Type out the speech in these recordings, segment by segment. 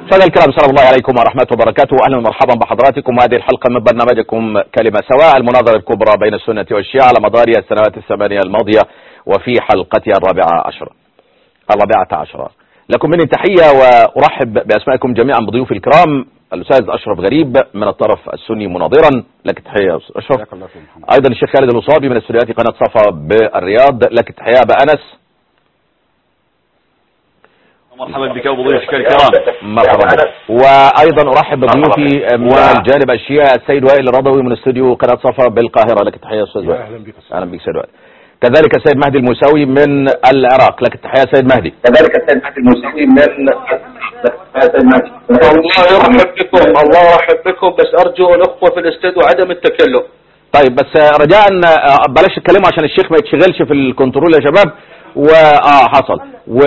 سادة الكرام، سلام الله عليكم ورحمته وبركاته. أهلا ومرحبا بحضراتكم. هذه الحلقة من برنامجكم كلمة سواء، المناظرة الكبرى بين السنة والشيعة على مدار السنوات الثمانية الماضية، وفي حلقتها الرابعة عشرة. لكم مني تحية وأرحب بأسمائكم جميعا بضيوف الكرام. الأستاذ أشرف غريب من الطرف السني مناظرا، لك تحية أشرف. أيضا الشيخ خالد الوصابي من استوديوهات قناة صفا بالرياض، لك تحية بأنس. مرحبا بك وبضيوفك الكرام. مرحبا. وايضا ارحب بضيوفي من الجانب الشيعي السيد وائل الرضوي من استوديو قناه صفا بالقاهره، لك تحيه استاذ وائل. اهلا بك. اهلا بك سيد وائل. كذلك السيد مهدي الموسوي من العراق، لك التحيه سيد مهدي. الله يرحب بكم، الله يرحب بكم، بس ارجو الاخوه في الاستوديو عدم التكلم. طيب بس رجاء بلاش تتكلموا عشان الشيخ ما يتشغلش في الكنترول يا شباب. حصل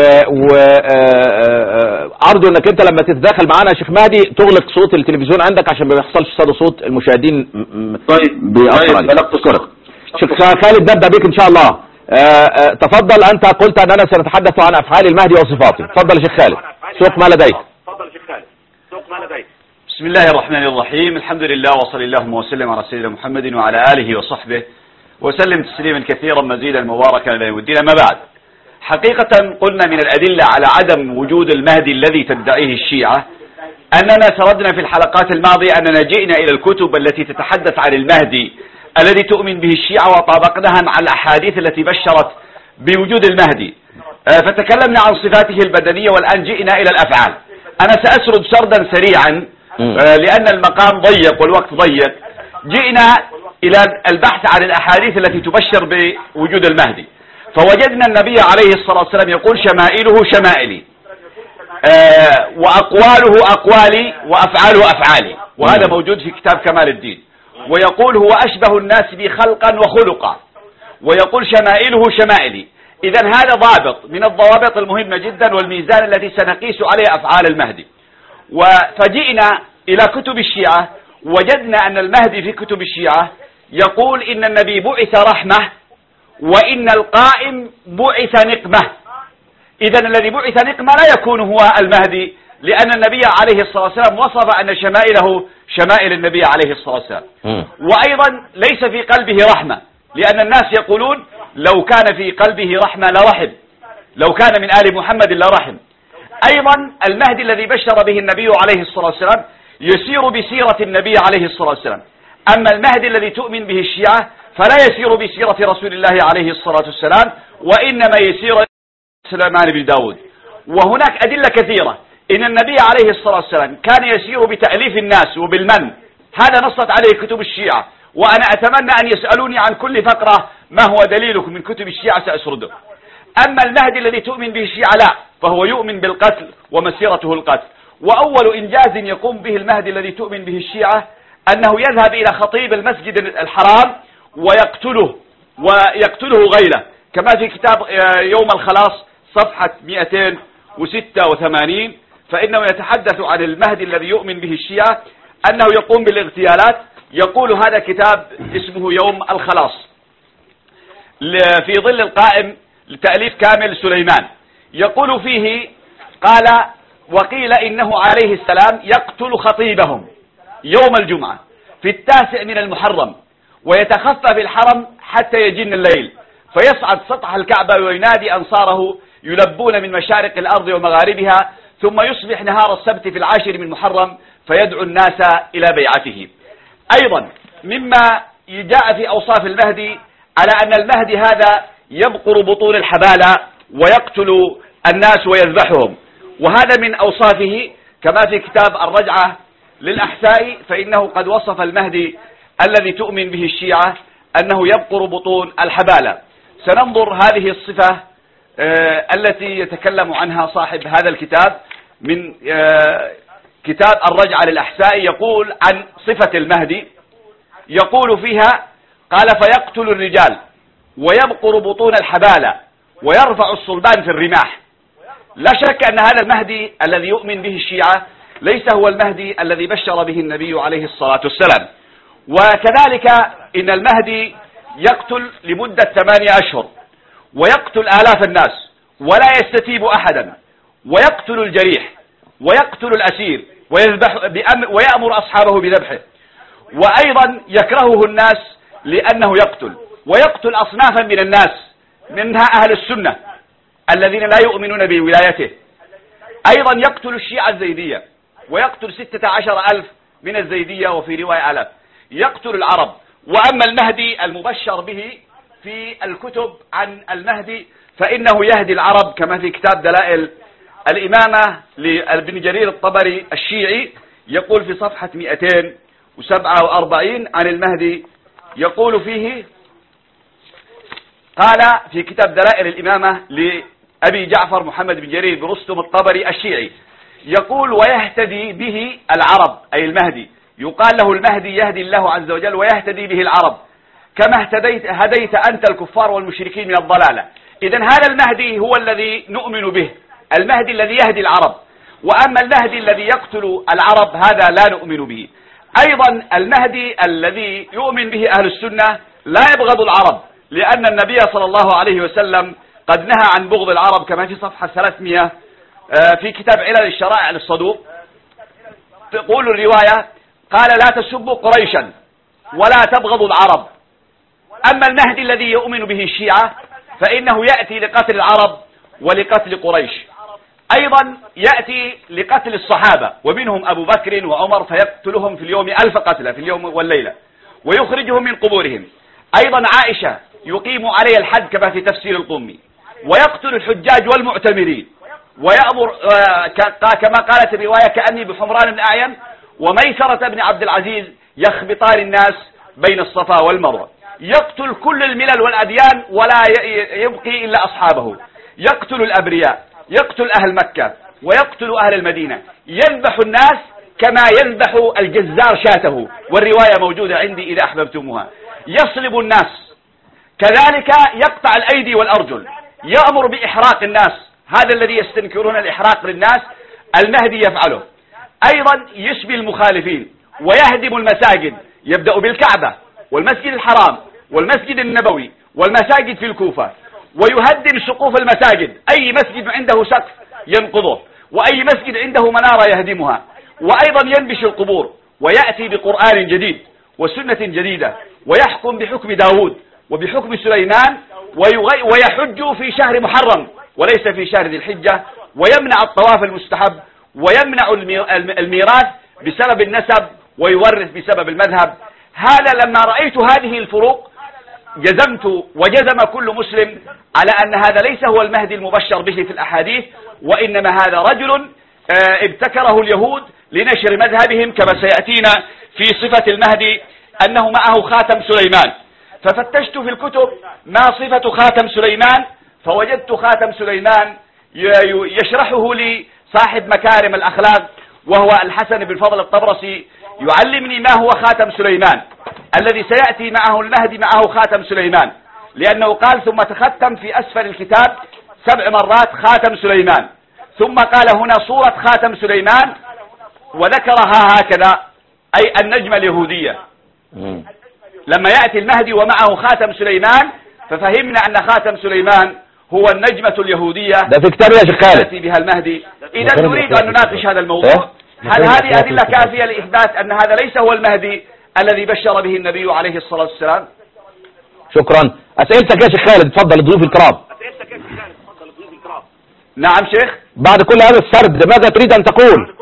ارجو انك انت لما تتداخل معانا يا شيخ مهدي تغلق صوت التلفزيون عندك عشان ما يحصلش صدى صوت المشاهدين. طيب شيخ خالد نبدا بك ان شاء الله. تفضل، انت قلت اننا سنتحدث عن افعال المهدي وصفاته. تفضل يا شيخ خالد، سوق ما لديك. بسم الله الرحمن الرحيم، الحمد لله وصلى اللهم وسلم على سيدنا محمد وعلى آله وصحبه وسلم تسليما كثيرا مزيدا مباركا إلى يوم الدين. ما بعد، حقيقة قلنا من الأدلة على عدم وجود المهدي الذي تدعيه الشيعة أننا سردنا في الحلقات الماضية أننا جئنا إلى الكتب التي تتحدث عن المهدي الذي تؤمن به الشيعة وطابقناها مع الأحاديث التي بشرت بوجود المهدي، فتكلمنا عن صفاته البدنية، والآن جئنا إلى الأفعال. أنا سأسرد سردا سريعا لأن المقام ضيق والوقت ضيق. جئنا إلى البحث عن الأحاديث التي تبشر بوجود المهدي، فوجدنا النبي عليه الصلاة والسلام يقول شمائله شمائلي، وأقواله أقوالي وأفعاله أفعالي، وهذا موجود في كتاب كمال الدين. ويقول هو أشبه الناس بي خلقا وخلقا، ويقول شمائله شمائلي. إذا هذا ضابط من الضوابط المهمة جدا والميزان التي سنقيس عليه أفعال المهدي. فجئنا إلى كتب الشيعة، وجدنا أن المهدي في كتب الشيعة يقول إن النبي بعث رحمة وإن القائم بعث نقمة. إذا الذي بعث نقمة لا يكون هو المهدي، لأن النبي عليه الصلاة والسلام وصف أن شمائله شمائل النبي عليه الصلاة والسلام. وأيضا ليس في قلبه رحمة، لأن الناس يقولون لو كان في قلبه رحمة لرحم، لو كان من آل محمد لرحم. أيضا المهدي الذي بشر به النبي عليه الصلاة والسلام يسير بسيرة النبي عليه الصلاة والسلام. أما المهدي الذي تؤمن به الشيعة فلا يسير بسيرة رسول الله عليه الصلاة والسلام، وإنما يسير سليمان بن داود. وهناك أدلة كثيرة إن النبي عليه الصلاة والسلام كان يسير بتأليف الناس وبالمن، هذا نصت عليه كتب الشيعة. وأنا أتمنى أن يسألوني عن كل فقرة ما هو دليلكم من كتب الشيعة سأسرده. أما المهدي الذي تؤمن به الشيعة لا، فهو يؤمن بالقتل ومسيرته القتل. وأول إنجاز يقوم به المهدي الذي تؤمن به الشيعة أنه يذهب إلى خطيب المسجد الحرام ويقتله غيره، كما في كتاب يوم الخلاص صفحة 286، فإنه يتحدث عن المهدي الذي يؤمن به الشيعة أنه يقوم بالاغتيالات. يقول هذا كتاب اسمه يوم الخلاص في ظل القائم لتأليف كامل سليمان. يقول فيه قال وقيل إنه عليه السلام يقتل خطيبهم يوم الجمعة في 9 من المحرم، ويتخفى في الحرم حتى يجن الليل، فيصعد سطح الكعبة وينادي أنصاره يلبون من مشارق الأرض ومغاربها، ثم يصبح نهار السبت في 10 من المحرم فيدعو الناس إلى بيعته. أيضا مما جاء في أوصاف المهدي على أن المهدي هذا يبقر بطون الحبالة ويقتل الناس ويذبحهم، وهذا من أوصافه كما في كتاب الرجعة للأحساء، فإنه قد وصف المهدي الذي تؤمن به الشيعة أنه يبقر بطون الحبالة. سننظر هذه الصفة التي يتكلم عنها صاحب هذا الكتاب من كتاب الرجعة للأحساء. يقول عن صفة المهدي، يقول فيها قال فيقتل الرجال ويبقر بطون الحبالة ويرفع الصلبان في الرماح. لا شك أن هذا المهدي الذي يؤمن به الشيعة ليس هو المهدي الذي بشر به النبي عليه الصلاة والسلام. وكذلك إن المهدي يقتل لمدة 8 أشهر، ويقتل آلاف الناس ولا يستتيب أحدا، ويقتل الجريح، ويقتل الأسير ويأمر أصحابه بذبحه. وأيضا يكرهه الناس لأنه ويقتل أصنافا من الناس، منها أهل السنة الذين لا يؤمنون بولايته. أيضا يقتل الشيعة الزيدية، ويقتل 16,000 من الزيدية، وفي رواية 1000. يقتل العرب. وأما المهدي المبشر به في الكتب عن المهدي فإنه يهدي العرب، كما في كتاب دلائل الإمامة لابن جرير الطبري الشيعي، يقول في صفحة 247 عن المهدي، يقول فيه، قال في كتاب دلائل الإمامة لأبي جعفر محمد بن جرير بن رستم الطبري الشيعي، يقول ويهتدي به العرب، أي المهدي، يقال له المهدي يهدي الله عز وجل ويهتدي به العرب كما هديت أنت الكفار والمشركين من الضلالة. إذن هذا المهدي هو الذي نؤمن به، المهدي الذي يهدي العرب. وأما المهدي الذي يقتل العرب هذا لا نؤمن به. أيضا المهدي الذي يؤمن به أهل السنة لا يبغض العرب، لأن النبي صلى الله عليه وسلم قد نهى عن بغض العرب، كما في صفحة 300 في كتاب علل الشرائع للصدوق. تقول الرواية قال لا تسبوا قريشا ولا تبغضوا العرب. أما المهدي الذي يؤمن به الشيعة فإنه يأتي لقتل العرب ولقتل قريش. أيضا يأتي لقتل الصحابة ومنهم أبو بكر وعمر، فيقتلهم في اليوم 1000 قتلة في اليوم والليلة ويخرجهم من قبورهم. أيضا عائشة يقيم عليه الحد كما في تفسير القمي، ويقتل الحجاج والمعتمرين، ويأمر كما قالت الرواية كأني بحمران الأعين وميسرة بن عبد العزيز يخبطان الناس بين الصفا والمروة. يقتل كل الملل والأديان ولا يبقي إلا أصحابه. يقتل الأبرياء، يقتل أهل مكة ويقتل أهل المدينة، يذبح الناس كما يذبح الجزار شاته، والرواية موجودة عندي إذا أحببتموها. يصلب الناس، كذلك يقطع الأيدي والأرجل، يأمر بإحراق الناس، هذا الذي يستنكرون الإحراق للناس المهدي يفعله. أيضا يشبي المخالفين ويهدم المساجد، يبدأ بالكعبة والمسجد الحرام والمسجد النبوي والمساجد في الكوفة، ويهدم سقوف المساجد، أي مسجد عنده سقف ينقضه، وأي مسجد عنده منارة يهدمها. وأيضا ينبش القبور، ويأتي بقرآن جديد وسنة جديدة، ويحكم بحكم داود وبحكم سليمان، ويحج في شهر محرم وليس في شهر ذي الحجة، ويمنع الطواف المستحب، ويمنع الميراث بسبب النسب، ويورث بسبب المذهب. هذا لما رأيت هذه الفروق جزمت وجزم كل مسلم على أن هذا ليس هو المهدي المبشر به في الأحاديث، وإنما هذا رجل ابتكره اليهود لنشر مذهبهم، كما سيأتينا في صفة المهدي أنه معه خاتم سليمان. ففتشت في الكتب ما صفة خاتم سليمان، فوجدت خاتم سليمان يشرحه لي صاحب مكارم الأخلاق وهو الحسن بن فضل الطبرسي، يعلمني ما هو خاتم سليمان الذي سيأتي معه المهدي معه خاتم سليمان، لأنه قال ثم تختم في أسفل الكتاب 7 مرات خاتم سليمان، ثم قال هنا صورة خاتم سليمان وذكرها هكذا، أي النجمة اليهودية. لما يأتي المهدي ومعه خاتم سليمان ففهمنا أن خاتم سليمان هو النجمة اليهودية. ده في كتاب يا شيخ خالد يأتي بها المهدي. إذا نريد أن نناقش هذا الموضوع، هل هذه أدلة كافية لإثبات أن هذا ليس هو المهدي الذي بشر به النبي عليه الصلاة والسلام؟ شكرا. أسئلتك يا شيخ خالد، تفضل الضيوف الكرام. نعم شيخ. بعد كل هذا السرد ماذا تريد أن تقول؟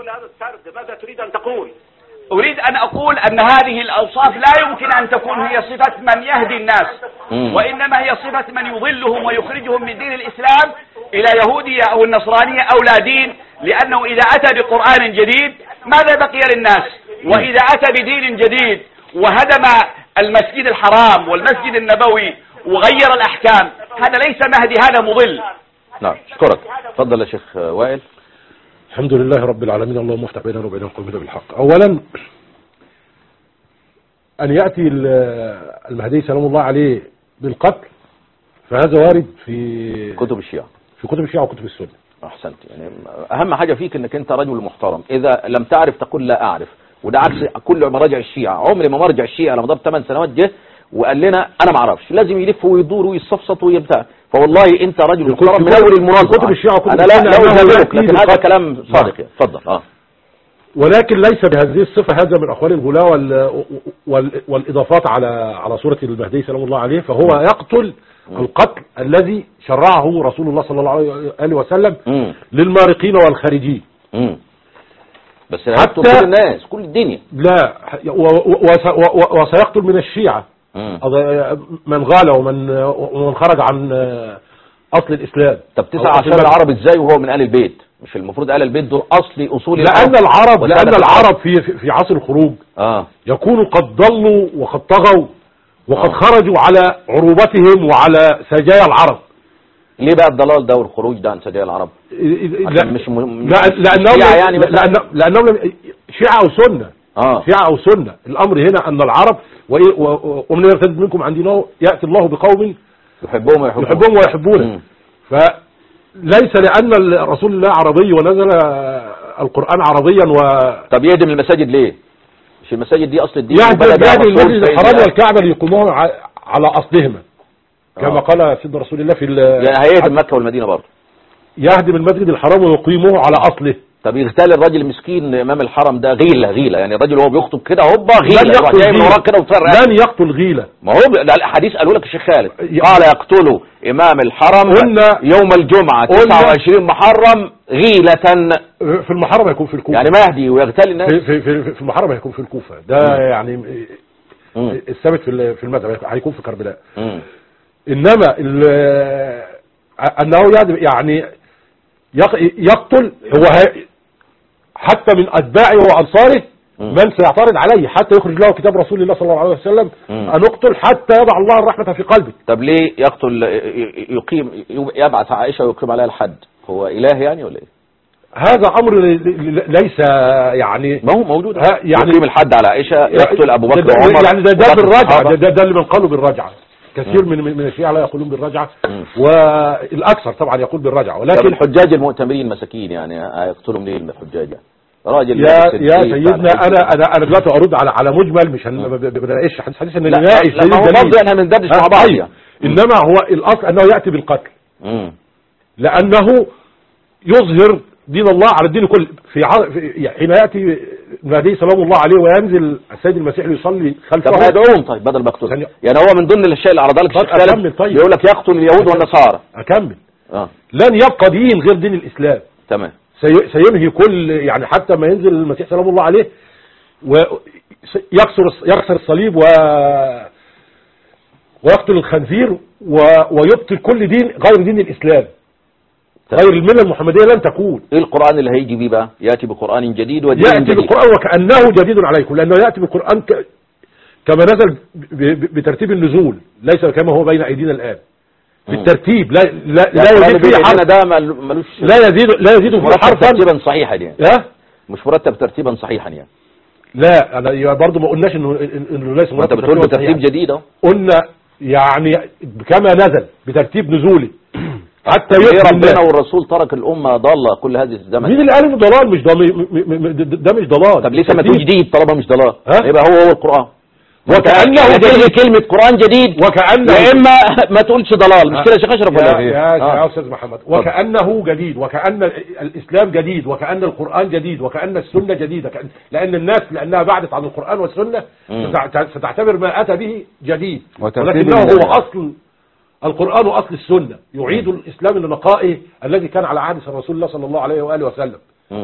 أريد أن أقول أن هذه الأوصاف لا يمكن أن تكون هي صفة من يهدي الناس، وإنما هي صفة من يضلهم ويخرجهم من دين الإسلام إلى يهودية أو النصرانية أو لا دين، لأنه إذا أتى بقرآن جديد ماذا بقي للناس؟ وإذا أتى بدين جديد وهدم المسجد الحرام والمسجد النبوي وغير الأحكام، هذا ليس مهدي، هذا مضل. نعم اشكرك. تفضل يا شيخ وائل. الحمد لله رب العالمين، اللهم افتح بيننا وبين قومنا بالحق. اولا ان يأتي المهدي سلام الله عليه بالقتل فهذا وارد في كتب الشيعة، وكتب السنة. احسنت. يعني اهم حاجة فيك انك انت رجل محترم، اذا لم تعرف تقول لا اعرف، وده عكس كل مراجع الشيعة. عمري ما مرجع الشيعة لما ضرب 8 سنوات جه وقال لنا انا ما اعرفش، لازم يلف ويدور ويصفصط ويبتاع. فوالله انت رجل محترم من اول المناظره. كتب الشيعة وكتب انا لا أزالك، لكن هذا بالقتل. كلام صادق. اتفضل. ولكن ليس بهذه الصفة، هذا من أقوال الغلاة والإضافات على صورة المهدي سلام الله عليه. فهو يقتل القتل الذي شرعه رسول الله صلى الله عليه وسلم للمارقين والخارجين. بس هيقتل كل الناس، كل الدنيا. لا، وسيقتل من الشيعة من غال ومن خرج عن أصل الإسلام. طب 19 العرب ازاي وهو من آل البيت؟ مش المفروض آل البيت دول أصل لأن العرب في عصر الخروج يكونوا قد ضلوا وقد طغوا وقد خرجوا على عروبتهم وعلى سجايا العرب. ليه بقى الضلال ده والخروج ده عن سجايا العرب؟ لأنهم شيعة أو سنة. شيعة أو سنة. الأمر هنا أن العرب ومن يرتد منكم عن دينه يأتي الله بقوم يحبهم ويحبونه. فليس لأن رسول الله عربي ونزل القرآن عربيا طب يهدم المساجد ليه؟ مش المساجد دي أصل الدين؟ يهدم المسجد الحرام والكعبة ليقوموها على أصلهما كما قال سيدنا رسول الله يعني هيهدم مكة والمدينة برضه. يهدم المسجد الحرام ويقيموه على أصله. طب يغتال الراجل المسكين امام الحرم ده غيلة يعني الراجل وهو بيخطب كده هوبا غيلة لن يقتل غيلة. ما هو الحديث قالوا لك الشيخ خالد قال يقتلوا امام الحرم يوم الجمعة 29 محرم غيلة. في المحرم هيكون في الكوفة يعني مهدي ويغتال الناس في المحرم هيكون في الكوفة ده يعني الثابت في المذهب هيكون في كربلاء. انما انه يعني يقتل هو حتى من اتباعه وانصاره من سيعترض عليه حتى يخرج له كتاب رسول الله صلى الله عليه وسلم ان اقتل حتى يضع الله الرحمة في قلبك. طب ليه يقتل يبعث عائشة ويقيم عليها الحد؟ هو اله يعني ولا ايه؟ هذا امر ليس يعني ما هو موجود يعني يقيم الحد على عائشة، يقتل ابو بكر وعمر يعني ده بالرجعة. ده اللي من قالوا بالرجعة. كثير من الشيعة لا يقولون بالرجعة والاكثر طبعا يقول بالرجعة. ولكن الحجاج المؤتمرين مساكين يعني هيقتلهم ليه الحجاج يعني؟ راجل يا سيدنا انا دلوقتي ارد على مجمل مش بناقش حديث ان نناقش لا هو برضه احنا بندردش مع بعض يعني. انما هو الاصل انه ياتي بالقتل لانه يظهر دين الله على الدين كله. حين ياتي المهدي سلام الله عليه وينزل السيد المسيح ليصلي خلفه. طب يدعوهم طيب بدل ما يقتلهم يعني هو من ضمن الاشياء اللي عرضها لك الشيخ خالد يقول لك يقتل اليهود والنصارى. اكمل. لن يبقى دين غير دين الاسلام. تمام. سينهي كل يعني حتى ما ينزل المسيح سلام الله عليه ويكسر الصليب ويقتل الخنزير ويبطل كل دين غير دين الاسلام. غير الملة المحمدية لن تكون. ايه القرآن اللي هيجي بيه بقى؟ يأتي بقرآن جديد ودين جديد. يأتي بالقرآن وكأنه جديد عليكم لأنه يأتي بالقرآن كما نزل بترتيب النزول ليس كما هو بين أيدينا الآن بالترتيب. لا يزيد فيه حرف. ده ملوش لا يزيد فيه حرفا ترتيبا صحيحا يعني. مش مرتب ترتيبا صحيحا يعني. لا انا برضه ما قلناش انه ليس مرتب. انت بتقول بترتيب جديد اهو. قلنا يعني كما نزل بترتيب نزولي حتى ربنا والرسول ترك الأمة ضالة كل هذه الزمن. مين اللي قال انه ضلال؟ مش ده مش ضلال. طب ليه ما تقول جديد طالما مش ضلال؟ يبقى هو القرآن. وكأنه كلمة قرآن جديد وكأنه يا إما ما تقولش ضلال. مش كده يا شيخ أشرف ولا ايه؟ يا أستاذ محمد وكأنه جديد وكأن الإسلام جديد وكأن القرآن جديد وكأن السنة جديدة لأن الناس لأنها بعدت عن القرآن والسنة ستعتبر ما أتى به جديد ولكنه هو أصل القرآن وأصل السنة يعيد الإسلام لنقائه الذي كان على عهد رسول الله صلى الله عليه وآله وسلم.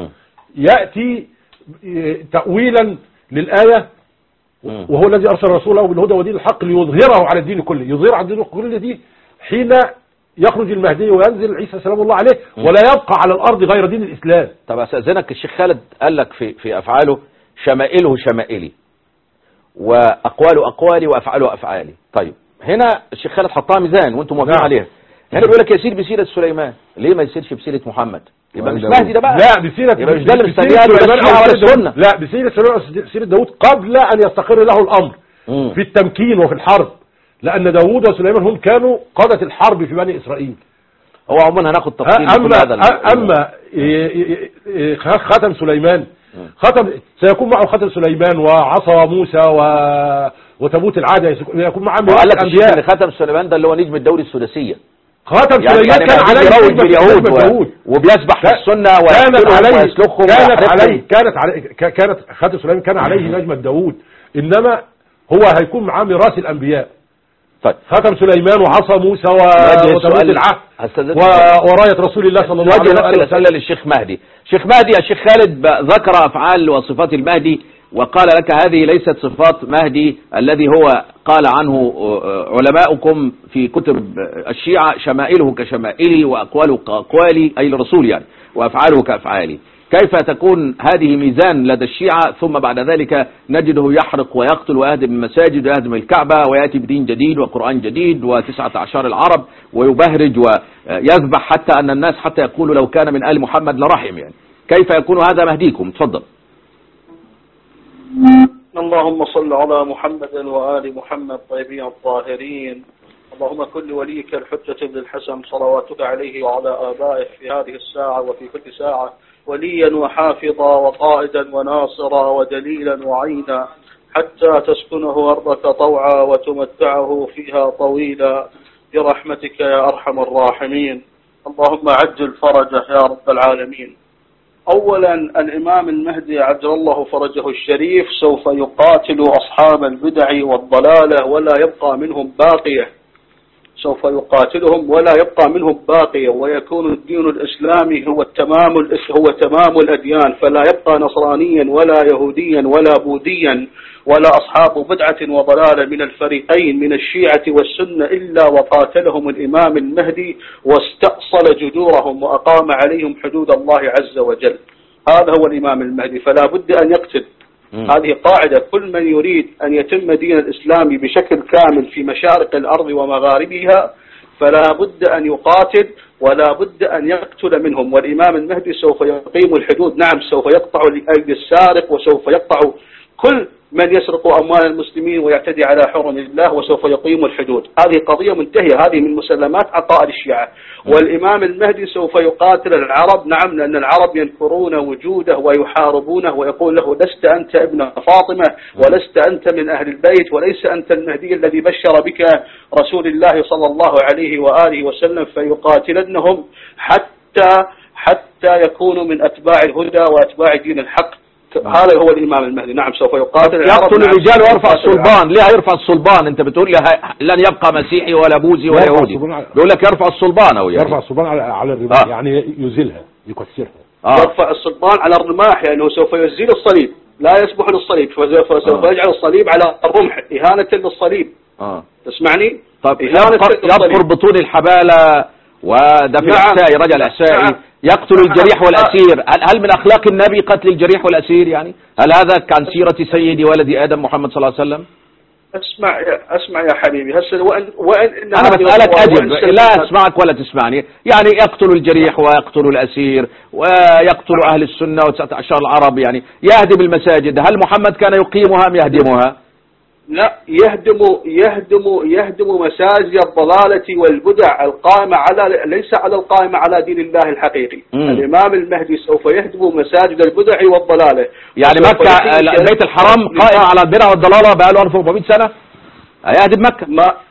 يأتي تأويلا للآية وهو الذي أرسل رسوله بالهدى ودين الحق ليظهره على الدين كله. يظهر على الدين كله دي حين يخرج المهدي وينزل عيسى سلام الله عليه ولا يبقى على الأرض غير دين الإسلام. طب أستأذنك الشيخ خالد قال لك في أفعاله شمائله شمائلي وأقواله أقوالي وأفعاله أفعالي. طيب هنا الشيخ خالد حطها ميزان وانتم موافقين عليها. هنا بيقول لك يسير بسيرة سليمان ليه ما يسيرش بسيرة محمد؟ يبقى مش مهدي ده بقى. لا بسيرة مش ده اللي مستنيها. لا بسيرة سليمان وسيرة داوود قبل أن يستقر له الأمر في التمكين وفي الحرب لأن داوود وسليمان هم كانوا قادة الحرب في بني إسرائيل. هو عموما هناخد تفصيل أما ختم سليمان سيكون معه ختم سليمان وعصا موسى وتابوت العادة يكون معه قال لك الأنبياء. ختم سليمان ده اللي هو نجم الدوري السداسية خاتم سليمان كان عليه باليهود وبيسبح في السنة ويسلخهم. كانت خاتم سليمان كان عليه نجمة داوود، إنما هو هيكون معاه ميراث الأنبياء. طيب خاتم سليمان وعصا موسى وتابوت العهد وراية رسول الله صلى الله عليه وسلم. للشيخ مهدي. شيخ مهدي، الشيخ خالد ذكر أفعال وصفات المهدي وقال لك هذه ليست صفات مهدي الذي هو قال عنه علماؤكم في كتب الشيعة شمائله كشمائلي وأقواله كأقوالي، أي الرسول يعني، وأفعاله كأفعالي. كيف تكون هذه ميزان لدى الشيعة ثم بعد ذلك نجده يحرق ويقتل ويهدم المساجد ويهدم الكعبة ويأتي بدين جديد وقرآن جديد و19 العرب ويبهرج ويذبح حتى أن الناس حتى يقولوا لو كان من آل محمد لرحم؟ يعني كيف يكون هذا مهديكم؟ تفضل. اللهم صل على محمد وآل محمد طيبين الطاهرين. اللهم كن وليك الحجة بن الحسن صلواتك عليه وعلى آبائه في هذه الساعة وفي كل ساعة وليا وحافظا وقائدا وناصرا ودليلا وعينا حتى تسكنه أرضك طوعا وتمتعه فيها طويلا برحمتك يا أرحم الراحمين. اللهم عجل فرجه يا رب العالمين. أولا الإمام المهدي عجل الله فرجه الشريف سوف يقاتل أصحاب البدع والضلالة ولا يبقى منهم باقية، سوف يقاتلهم ولا يبقى منهم باقية، ويكون الدين الإسلامي هو تمام الأديان، فلا يبقى نصرانيا ولا يهوديا ولا بوذيا ولا أصحاب بدعة وضلالة من الفريقين من الشيعة والسنة إلا وقاتلهم الإمام المهدي واستأصل جذورهم وأقام عليهم حدود الله عز وجل. هذا هو الإمام المهدي، فلا بد أن يقتل. هذه قاعدة، كل من يريد أن يتم دين الإسلام بشكل كامل في مشارق الأرض ومغاربها فلا بد أن يقاتل ولا بد أن يقتل منهم. والإمام المهدي سوف يقيم الحدود، نعم سوف يقطع أيدي السارق وسوف يقطع كل من يسرق أموال المسلمين ويعتدي على حرم الله وسوف يقيم الحدود. هذه قضية منتهية، هذه من مسلمات عقائد الشيعة. والإمام المهدي سوف يقاتل العرب، نعم، لأن العرب ينكرون وجوده ويحاربونه ويقول له لست أنت ابن فاطمة ولست أنت من أهل البيت وليس أنت المهدي الذي بشر بك رسول الله صلى الله عليه وآله وسلم، فيقاتلنهم حتى يكونوا من أتباع الهدى وأتباع دين الحق. هذا هو الإمام المهدي، نعم سوف يقاتل يقتل الرجال ويرفع الصلبان. ليه يرفع الصلبان؟ انت بتقول لي لن يبقى مسيحي ولا بوذي ولا يهودي، بيقول لك يرفع الصلبان او يرفع الصلبان على الرماح. يعني يزيلها يكسرها. يرفع الصلبان على الرماح لأنه سوف يزيل الصليب، لا يسبح للصليب، فسوف يجعل الصليب على الرمح إهانة للصليب. تسمعني؟ طب يذكر بطون الحبالة ودفع الأحساء، رجع الأحساء، يقتل الجريح والأسير. هل من أخلاق النبي قتل الجريح والأسير؟ يعني هل هذا كان سيرة سيدي ولد آدم محمد صلى الله عليه وسلم؟ اسمع يا حبيبي، وإن أنا بسألك أجب، لا أسمعك ولا تسمعني. يعني يقتل الجريح ويقتل الأسير ويقتل أهل السنة و19 العرب، يعني يهدم المساجد. هل محمد كان يقيمها أم يهدمها؟ لا، يهدم مساجد الضلالة والبدع القائمة ليس على القائمة على دين الله الحقيقي. الإمام المهدي سوف يهدم مساجد البدع والضلالة. يعني مكة البيت الحرام قائم على البدع والضلالة بقاله 1400 سنة، هيهدم مكة؟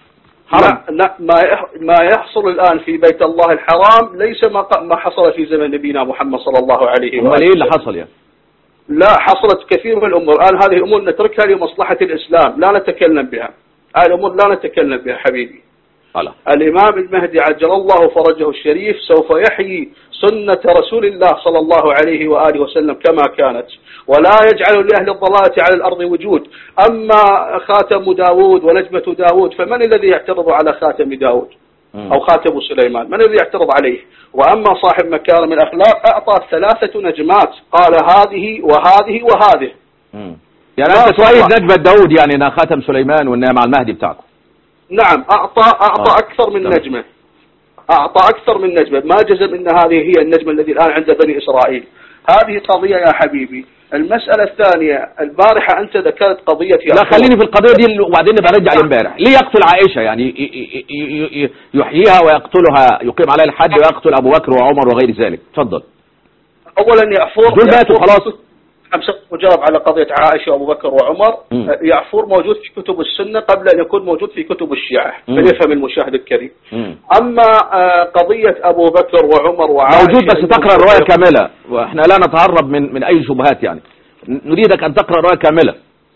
ما يحصل الآن في بيت الله الحرام ليس ما حصل في زمن نبينا محمد صلى الله عليه وسلم. ايه اللي حصل يعني؟ لا، حصلت كثير من الأمور. الآن هذه الأمور نتركها لمصلحة الإسلام، لا نتكلم بها. هذه الأمور لا نتكلم بها حبيبي. الإمام المهدي عجل الله فرجه الشريف سوف يحيي سنة رسول الله صلى الله عليه وآله وسلم كما كانت، ولا يجعل لأهل الضلالة على الأرض وجود. أما خاتم داود ونجمة داود فمن الذي يعترض على خاتم داود أو خاتم سليمان؟ من الذي يعترض عليه؟ وأما صاحب مكارم الأخلاق أعطى 3 نجمات، قال هذه وهذه وهذه. يعني أنت تؤيد نجمة داود، يعني أنها خاتم سليمان وأنها مع المهدي بتاعكم؟ نعم، أعطى أكثر من نجمة، أعطى أكثر من نجمة، ما جزم أن هذه هي النجمة الذي الآن عند بني إسرائيل. هذه قضية يا حبيبي. المسألة الثانية، البارحة أنت ذكرت قضية لا خليني في القضية دي وبعدين برجع لامبارح. ليه يقتل عائشة؟ يعني يحييها ويقتلها، يقيم عليها الحد ويقتل أبو بكر وعمر وغير ذلك. تفضل. أولا دول ماتوا خلاص. مجرب على قضية عائشة وأبو بكر وعمر. يعفور موجود في كتب السنة قبل أن يكون موجود في كتب الشيعة، فليفهم المشاهد الكريم. أما قضية أبو بكر وعمر وعائشة موجود، بس تقرأ الرواية كاملة، وإحنا لا نتهرب من أي شبهات يعني. نريدك أن تقرأ الرواية كاملة.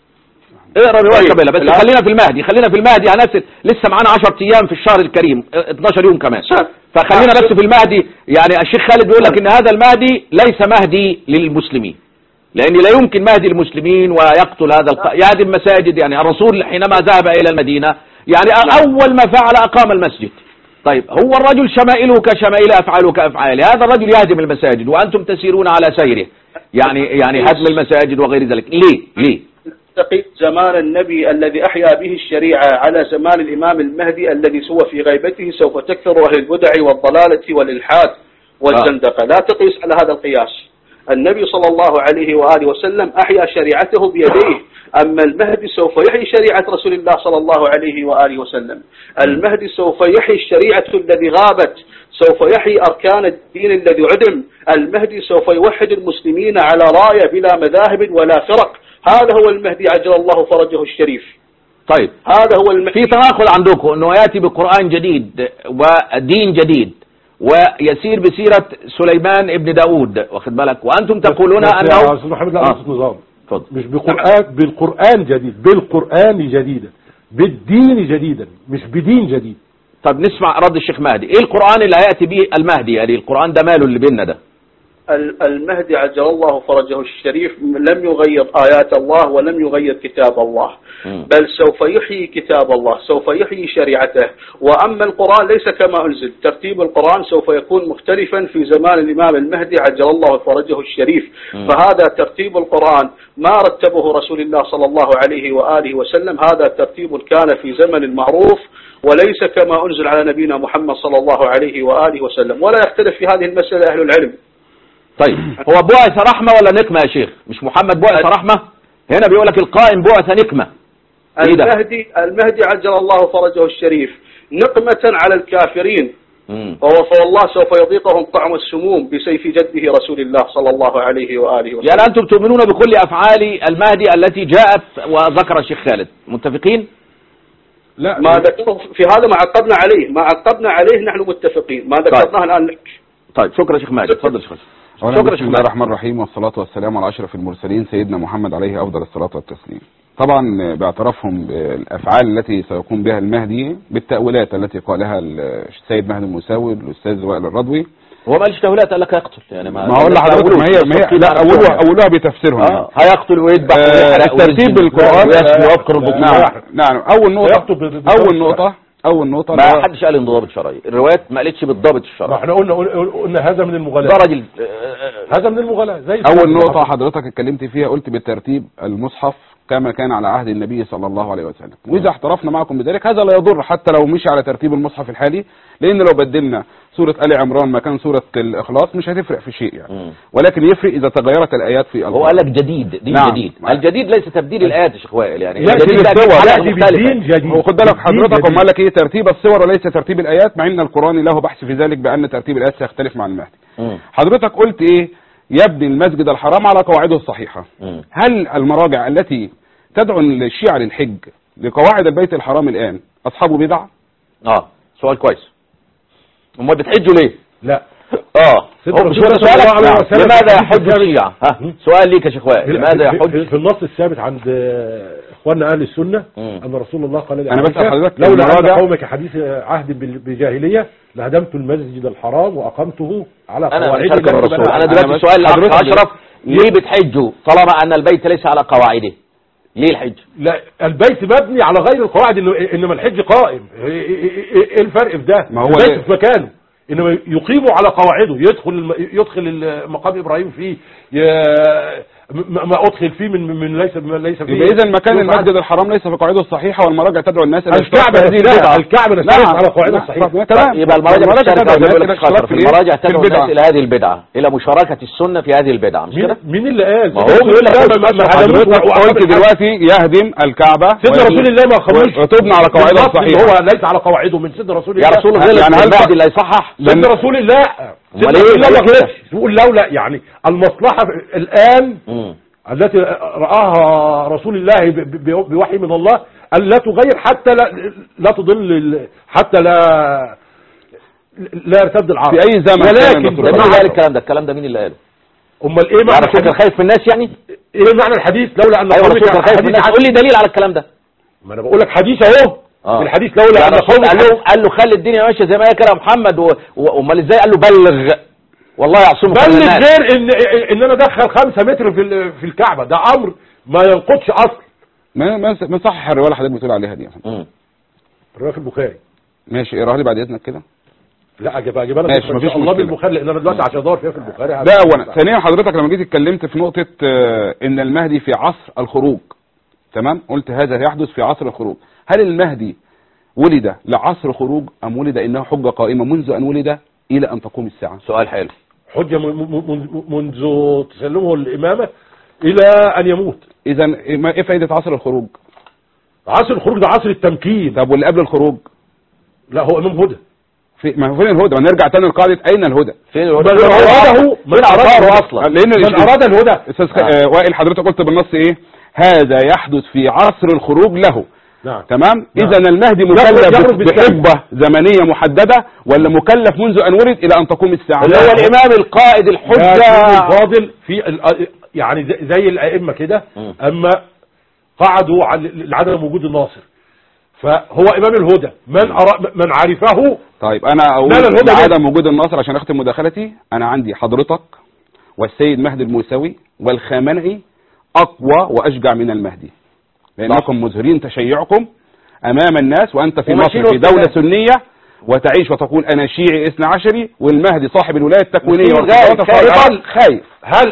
اقرأ الرواية كاملة، بس خلينا في المهدي، خلينا في المهدي يا ناس، لسه معانا 10 أيام في الشهر الكريم، 12 يوم كمان، فخلينا بس في المهدي. يعني الشيخ خالد بيقول لك إن هذا المهدي ليس مهدي للمسلمين، لأن لا يمكن مهدي المسلمين ويقتل يهدم مساجد. يعني الرسول حينما ذهب إلى المدينة يعني أول ما فعل أقام المسجد. طيب هو الرجل شمائله كشمائل، أفعاله كأفعاله، هذا الرجل يهدم المساجد وأنتم تسيرون على سيره، يعني هدم المساجد وغير ذلك. ليه؟ تقيت زمان النبي الذي أحيا به الشريعة على زمان الإمام المهدي الذي سوى في غيبته سوف تكثر أهل البدع والضلالة والإلحاد والزندقة. لا تقيس على هذا القياس. النبي صلى الله عليه وآله وسلم أحيا شريعته بيديه، أما المهدي سوف يحيي شريعة رسول الله صلى الله عليه وآله وسلم. المهدي سوف يحيي الشريعة الذي غابت، سوف يحيي أركان الدين الذي عدم. المهدي سوف يوحد المسلمين على راية بلا مذاهب ولا فرق. هذا هو المهدي عجل الله فرجه الشريف. طيب هذا هو المهدي. في تناقض عندكم انه ياتي بقرآن جديد ودين جديد ويسير بسيرة سليمان ابن داود، واخد بالك، وانتم تقولون انه يا استاذ محمد لا نظام مش بالقرآن جديد، بالقرآن جديدا، بالدين جديدا، مش بدين جديد. طب نسمع رد الشيخ مهدي. ايه القرآن اللي هياتي به المهدي؟ يعني القرآن ده ماله اللي بيننا ده؟ المهدي عجل الله فرجه الشريف لم يغير آيات الله ولم يغير كتاب الله، بل سوف يحيي كتاب الله، سوف يحيي شريعته. وأما القرآن ليس كما أنزل، ترتيب القرآن سوف يكون مختلفا في زمان الإمام المهدي عجل الله فرجه الشريف. فهذا ترتيب القرآن ما رتبه رسول الله صلى الله عليه وآله وسلم، هذا ترتيب كان في زمن المعروف وليس كما أنزل على نبينا محمد صلى الله عليه وآله وسلم. ولا يختلف في هذه المسألة أهل العلم. طيب هو بعث رحمة ولا نقمة يا شيخ؟ مش محمد بعث رحمة؟ هنا بيقول لك القائم بعث نقمة. المهدي عجل الله فرجه الشريف نقمة على الكافرين، فالله سوف يضيقهم طعم السموم بسيف جده رسول الله صلى الله عليه وآله وسلم. يعني أنتم تؤمنون بكل أفعال المهدي التي جاءت وذكر الشيخ خالد، متفقين؟ لا، ما ذكره في هذا ما عقبنا عليه نحن متفقين، ما ذكرناه الآن لك. طيب شكرا شيخ مهدي، تفضل شيخ. بسم الله الرحمن الرحيم، والصلاة والسلام على أشرف المرسلين سيدنا محمد عليه أفضل الصلاة والتسليم. طبعا باعترافهم بالأفعال التي سيقوم بها المهدي بالتأويلات التي قالها السيد مهدي المساوي الأستاذ وائل الرضوي. هو ما قالش تأويلات، قال لك يقتل، يعني ما هقول لحضرتك ما هي لا أولوها بتفسيرهم. هيقتل ويذبح الترتيب بالقرآن. نعم أول نقطة ما حدش قال انضباط شرعي، الروايات ما قالتش بالضبط الشرعي. ما احنا قلنا هذا من المغالاة، ده راجل هذا من المغالاة. زي أول نقطة حضرتك اتكلمت فيها، قلت بالترتيب المصحف كما كان على عهد النبي صلى الله عليه وسلم، وإذا احترفنا معكم بذلك هذا لا يضر حتى لو مشي على ترتيب المصحف الحالي، لأن لو بدلنا سورة آل عمران مكان سورة الإخلاص مش هتفرق في شيء يعني. ولكن يفرق إذا تغيرت الآيات في هو قال لك جديد، دين جديد. الجديد ليس تبديل الآيات يا شيخ وائل، يعني الجديد دين جديد. وخد بالك حضرتك قال لك ايه ترتيب الصور وليس ترتيب الآيات، مع ان القرآن له بحث في ذلك بأن ترتيب الآيات سيختلف مع المهدي. حضرتك قلت ايه؟ يبني المسجد الحرام على قواعده الصحيحة. هل المراجع التي تدعو الشيعة للحج لقواعد البيت الحرام الآن أصحابه بدع؟ سؤال كويس. هم بتحجوا ليه؟ لا لماذا يحج الشيعة؟ سؤال ليك يا شيخ وائل، لماذا يحج؟ في النص الثابت عند اخواننا اهل السنة ان رسول الله قال انا بسأل حضرتك لولا ان قومك حديث عهد بجاهلية لهدمت المسجد الحرام واقمته على قواعده. انا دلوقتي سؤال لأخ أشرف، ليه بتحجوا طالما ان البيت ليس على قواعده؟ ليه الحج؟ لا، البيت مبني على غير القواعد، انما الحج قائم. ايه الفرق في ده؟ ما هو البيت في مكانه، انما يقيموا على قواعده. يدخل مقام ابراهيم فيه، ما ادخل فيه من ليس فيه. اذا مكان المسجد الحرام ليس في قواعده الصحيحه، والمراجع تدعو الناس الى الكعبه نفسها على قواعده الصحيحه. تمام، يبقى المراجع تدعو الناس الى هذه البدعه، الى مشاركه السنه في هذه البدعه، مش كده؟ مين اللي قال؟ ما هو بيقول لك قلت دلوقتي يهدم الكعبه. سيدنا رسول الله ما خرجش وتبنى على قواعده الصحيحه، هو ليس على قواعده من سيدنا رسول الله. يا رسول الله يعني المهدي اللي يصحح سيدنا رسول الله. سيدنا رسول الله ما خرجش. يقول لولا يعني المصلحه الان التي رآها رسول الله بوحي من الله أن لا تغير حتى لا تضل، حتى لا يرتد العرب في أي زمن. ولكن مين اللي قال الكلام ده؟ الكلام ده مين اللي قاله؟ امال ايه معنى الرسول كان خايف من الناس يعني؟ ايه معنى الحديث لولا ان ايوه الرسول كان خايف من الناس، قول لي دليل على الكلام ده. ما انا بقول لك حديث اهو. في الحديث لولا ان قال له خلي الدنيا ماشيه زي ما هي كده يا محمد، امال ازاي قال له بلغ والله يعصمك من الناس؟ بلغ غير ان انا ادخل 5 متر في الكعبه، ده امر ما ينقضش اصل. ما صحح الروايه اللي حضرتك بتقول عليها دي. الروايه في البخاري. ماشي، اقراها لي بعد اذنك كده. لا اجيبها لك ماشي، مفيش الله مشكله بالبخاري، لان انا دلوقتي عشان ادور فيها في البخاري. ده اولا. ثانيا حضرتك لما جيت اتكلمت في نقطه ان المهدي في عصر الخروج، تمام، قلت هذا يحدث في عصر الخروج. هل المهدي ولد لعصر خروج ام ولد انه حجه قائمه منذ ان ولد الى ان تقوم الساعه؟ سؤال حلو. حجه منذ تسلمه الامامه الى ان يموت. اذا ايه فائده عصر الخروج؟ عصر الخروج ده عصر التمكين. طب واللي قبل الخروج؟ لا هو امام هدى. ما هو فين الهدى؟ ما نرجع تاني لقاعده اين الهدى؟ فين الهدى؟ من اراده اصلا، لان من اراد الهدى. استاذ وائل حضرتك قلت بالنص ايه؟ هذا يحدث في عصر الخروج له. نعم. تمام. اذا المهدي مكلف بحقبه زمنيه محدده ولا مكلف منذ ان ولد الى ان تقوم الساعه؟ اللي هو الامام القائد الحجه الفاضل في يعني زي الائمه كده، اما قعدوا لعدم وجود الناصر، فهو امام الهدى من عرفه. طيب انا اقول عدم وجود الناصر عشان اختم مداخلتي. انا عندي حضرتك والسيد مهدي الموسوي والخامنئي اقوى واشجع من المهدي، لانكم مظهرين تشيعكم امام الناس، وانت في مصر في دولة سنية وتعيش وتقول انا شيعي 12، والمهدي صاحب الولاية التكوينية خايف.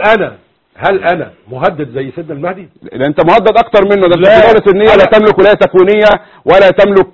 هل انا مهدد زي سيدنا المهدي؟ ده انت مهدد اكتر منه. ده انت في دولة سنية لا تملك ولاية تكوينية ولا تملك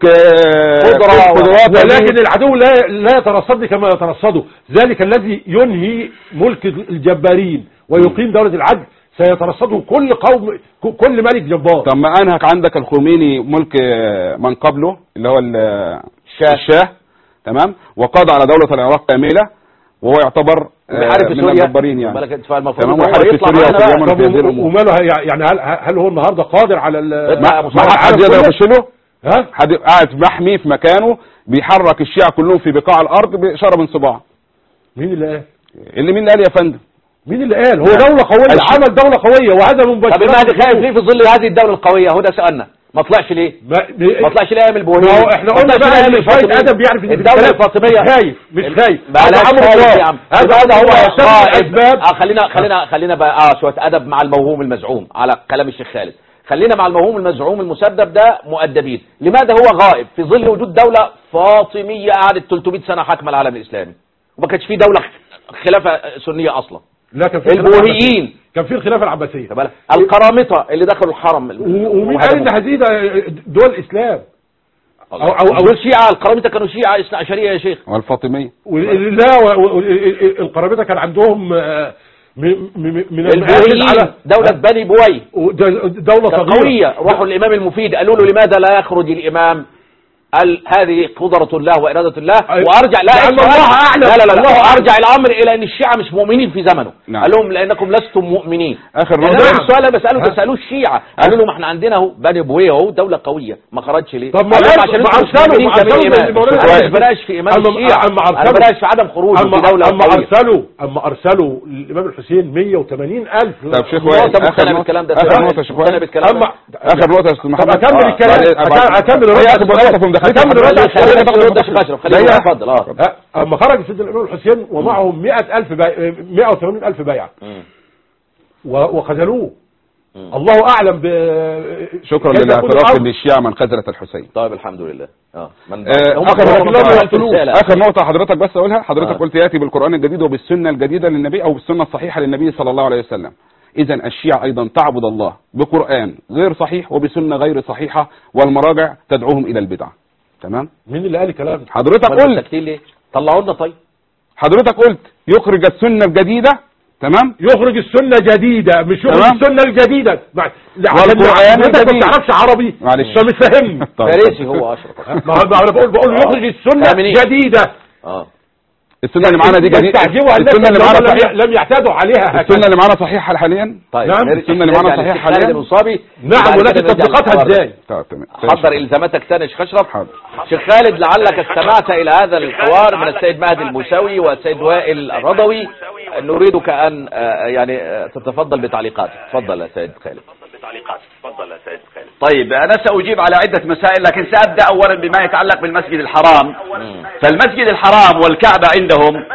قدرات، ولكن العدو لا يترصدني كما يترصده. ذلك الذي ينهي ملك الجبارين ويقيم دولة العدل سيترصده كل ملك جبار. طب ما انهك عندك الخميني ملك من قبله اللي هو الشاه، تمام، وقضى على دولة العراق كاملة، وهو يعتبر من الجبارين يعني. تمام. وحارب في سوريا وفي اليمن. وماله يعني هل هو النهارده قادر على ما حد يقدر يخش له؟ حد قاعد محمي في مكانه بيحرك الشيعة كلهم في بقاع الارض بإشارة من صباعه. مين اللي قال؟ مين اللي قال يا فندم؟ مين اللي قال؟ هو دولة قوية، عمل دولة قوية وهذا من طب المهدي خايف ليه في ظل هذه الدولة القوية؟ هو ده سؤالنا. ما طلعش ليه؟ ما طلعش ليه ايام البوهيمية؟ ما هو احنا قلنا بقى ان شوية ادب بيعرف ان الدولة الفاطمية مش خايف. هذا عمرو يا عم. هذا هو اسباب. خلينا بقى شوية ادب مع الموهوم المزعوم على كلام الشيخ خالد. خلينا مع الموهوم المزعوم المسبب ده مؤدبين. لماذا هو غائب في ظل وجود دولة فاطمية قعدت 300 سنة حاكمة العالم الاسلامي وما كانش في دولة خلافة سنية اصلا؟ لا كان في البوهيين، كان في الخلافة العباسية، القرامطة اللي دخلوا الحرم. ومين قال ان هذه دول الاسلام او الشيعة؟ القرامطة كانوا شيعة 12 يا شيخ. والفاطمية لا، القرامطة كان عندهم من البوهيين دولة بني بوي، دولة قوية. راحوا الامام المفيد قالوا له لماذا لا يخرج الامام؟ قال هذه قدرة الله وإرادة الله وأرجع الله أعلم. لا الله أرجع الأمر إلى أن الشيعة مش مؤمنين في زمنه. نعم. قال لهم لأنكم لستم مؤمنين. آخر نفس السؤال اللي بسأله تسألوه الشيعة. قالوا لهم احنا عندنا اهو بني بويه اهو دولة قوية ما خرجش ليه؟ طب ما عشان انتم مش مؤمنين كمان. بلاش في إمام الشيعة، بلاش في عدم خروج في دولة قوية. أما أرسلوا الإمام الحسين 180,000. طب شيخ وائل آخر نقطة شيخ وائل آخر نقطة يا أستاذ محمد. أكمل الكلام. أكمل اما خرج سيدنا الامام الحسين ومعهم 180,000 بايع وخذلوه. الله اعلم شكرا للاعتراف ان الشيعة من خذلت الحسين. طيب الحمد لله. اخر نقطة حضرتك بس اقولها. حضرتك قلت ياتي بالقرآن الجديد وبالسنة الجديدة للنبي او بالسنة الصحيحة للنبي صلى الله عليه وسلم. اذا الشيعة ايضا تعبد الله بقرآن غير صحيح وبسنة غير صحيحة، والمراجع تدعوهم الى البدعة. تمام. مين اللي قال الكلام ده؟ حضرتك قلت ليه؟ طلعوا لنا. طيب حضرتك قلت يخرج السنة الجديدة، تمام، يخرج السنة جديدة مش يخرج السنة الجديدة. والقرآن انت ما بتعرفش عربي فمش فاهمني. فارسي هو اشرف. ما انا بقول يخرج السنة جديدة. السنة اللي معانا دي جديدة. يستعجبها الناس السنة اللي معانا صحيح. لم يعتادوا عليها. السنة اللي معانا صحيحة حاليا. طيب نعم. السنة اللي معانا صحيحة حاليا. المصابي نعم، ولكن تطبيقاتها ازاي؟ تمام. حضر الزاماتك ثاني شيخ اشرف. حاضر. شيخ خالد، لعلك استمعت الى هذا الحوار من السيد مهدي الموسوي والسيد وائل الرضوي، نريدك ان يعني تتفضل بتعليقاتك. تفضل يا سيد خالد. طيب أنا سأجيب على عدة مسائل، لكن سأبدأ أولا بما يتعلق بالمسجد الحرام. فالمسجد الحرام والكعبة عندهم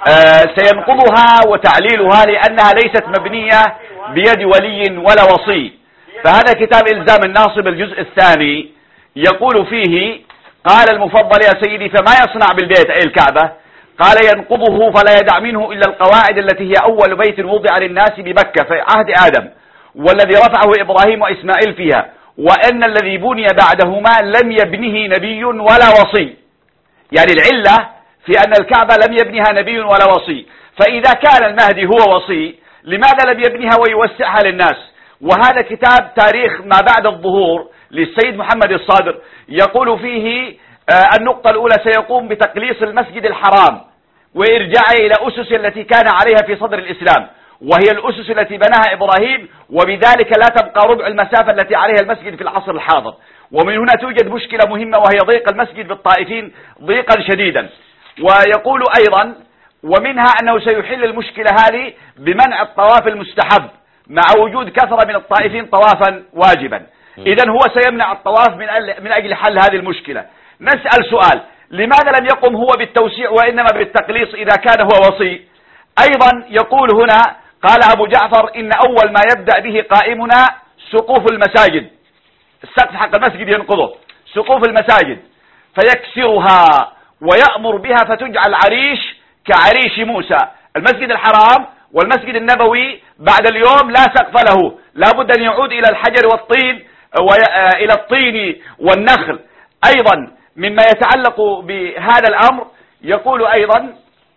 سينقضها وتعليلها لأنها ليست مبنية بيد ولي ولا وصي. فهذا كتاب إلزام الناصب الجزء الثاني يقول فيه: قال المفضل يا سيدي فما يصنع بالبيت أي الكعبة؟ قال: ينقضه فلا يدع منه إلا القواعد التي هي أول بيت وضع للناس بمكة في عهد آدم، والذي رفعه إبراهيم وإسماعيل فيها، وأن الذي بني بعدهما لم يبنه نبي ولا وصي. يعني العلة في أن الكعبة لم يبنها نبي ولا وصي، فإذا كان المهدي هو وصي لماذا لم يبنها ويوسعها للناس؟ وهذا كتاب تاريخ ما بعد الظهور للسيد محمد الصادر يقول فيه النقطة الأولى: سيقوم بتقليص المسجد الحرام وإرجاعه إلى أسس التي كان عليها في صدر الإسلام، وهي الأسس التي بناها إبراهيم، وبذلك لا تبقى ربع المسافة التي عليها المسجد في العصر الحاضر. ومن هنا توجد مشكلة مهمة، وهي ضيق المسجد بالطائفين ضيقا شديدا. ويقول أيضا: ومنها أنه سيحل المشكلة هذه بمنع الطواف المستحب مع وجود كثرة من الطائفين طوافا واجبا. إذن هو سيمنع الطواف من أجل حل هذه المشكلة. نسأل سؤال: لماذا لم يقم هو بالتوسيع وإنما بالتقليص إذا كان هو وصي؟ أيضا يقول هنا: قال أبو جعفر: إن أول ما يبدأ به قائمنا سقوف المساجد، السقف حق المسجد ينقضه، سقوف المساجد، فيكسرها ويأمر بها فتجعل عريش كعريش موسى. المسجد الحرام والمسجد النبوي بعد اليوم لا سقف له، لا بد أن يعود إلى الحجر والطين وإلى الطين والنخل. أيضا مما يتعلق بهذا الأمر يقول أيضا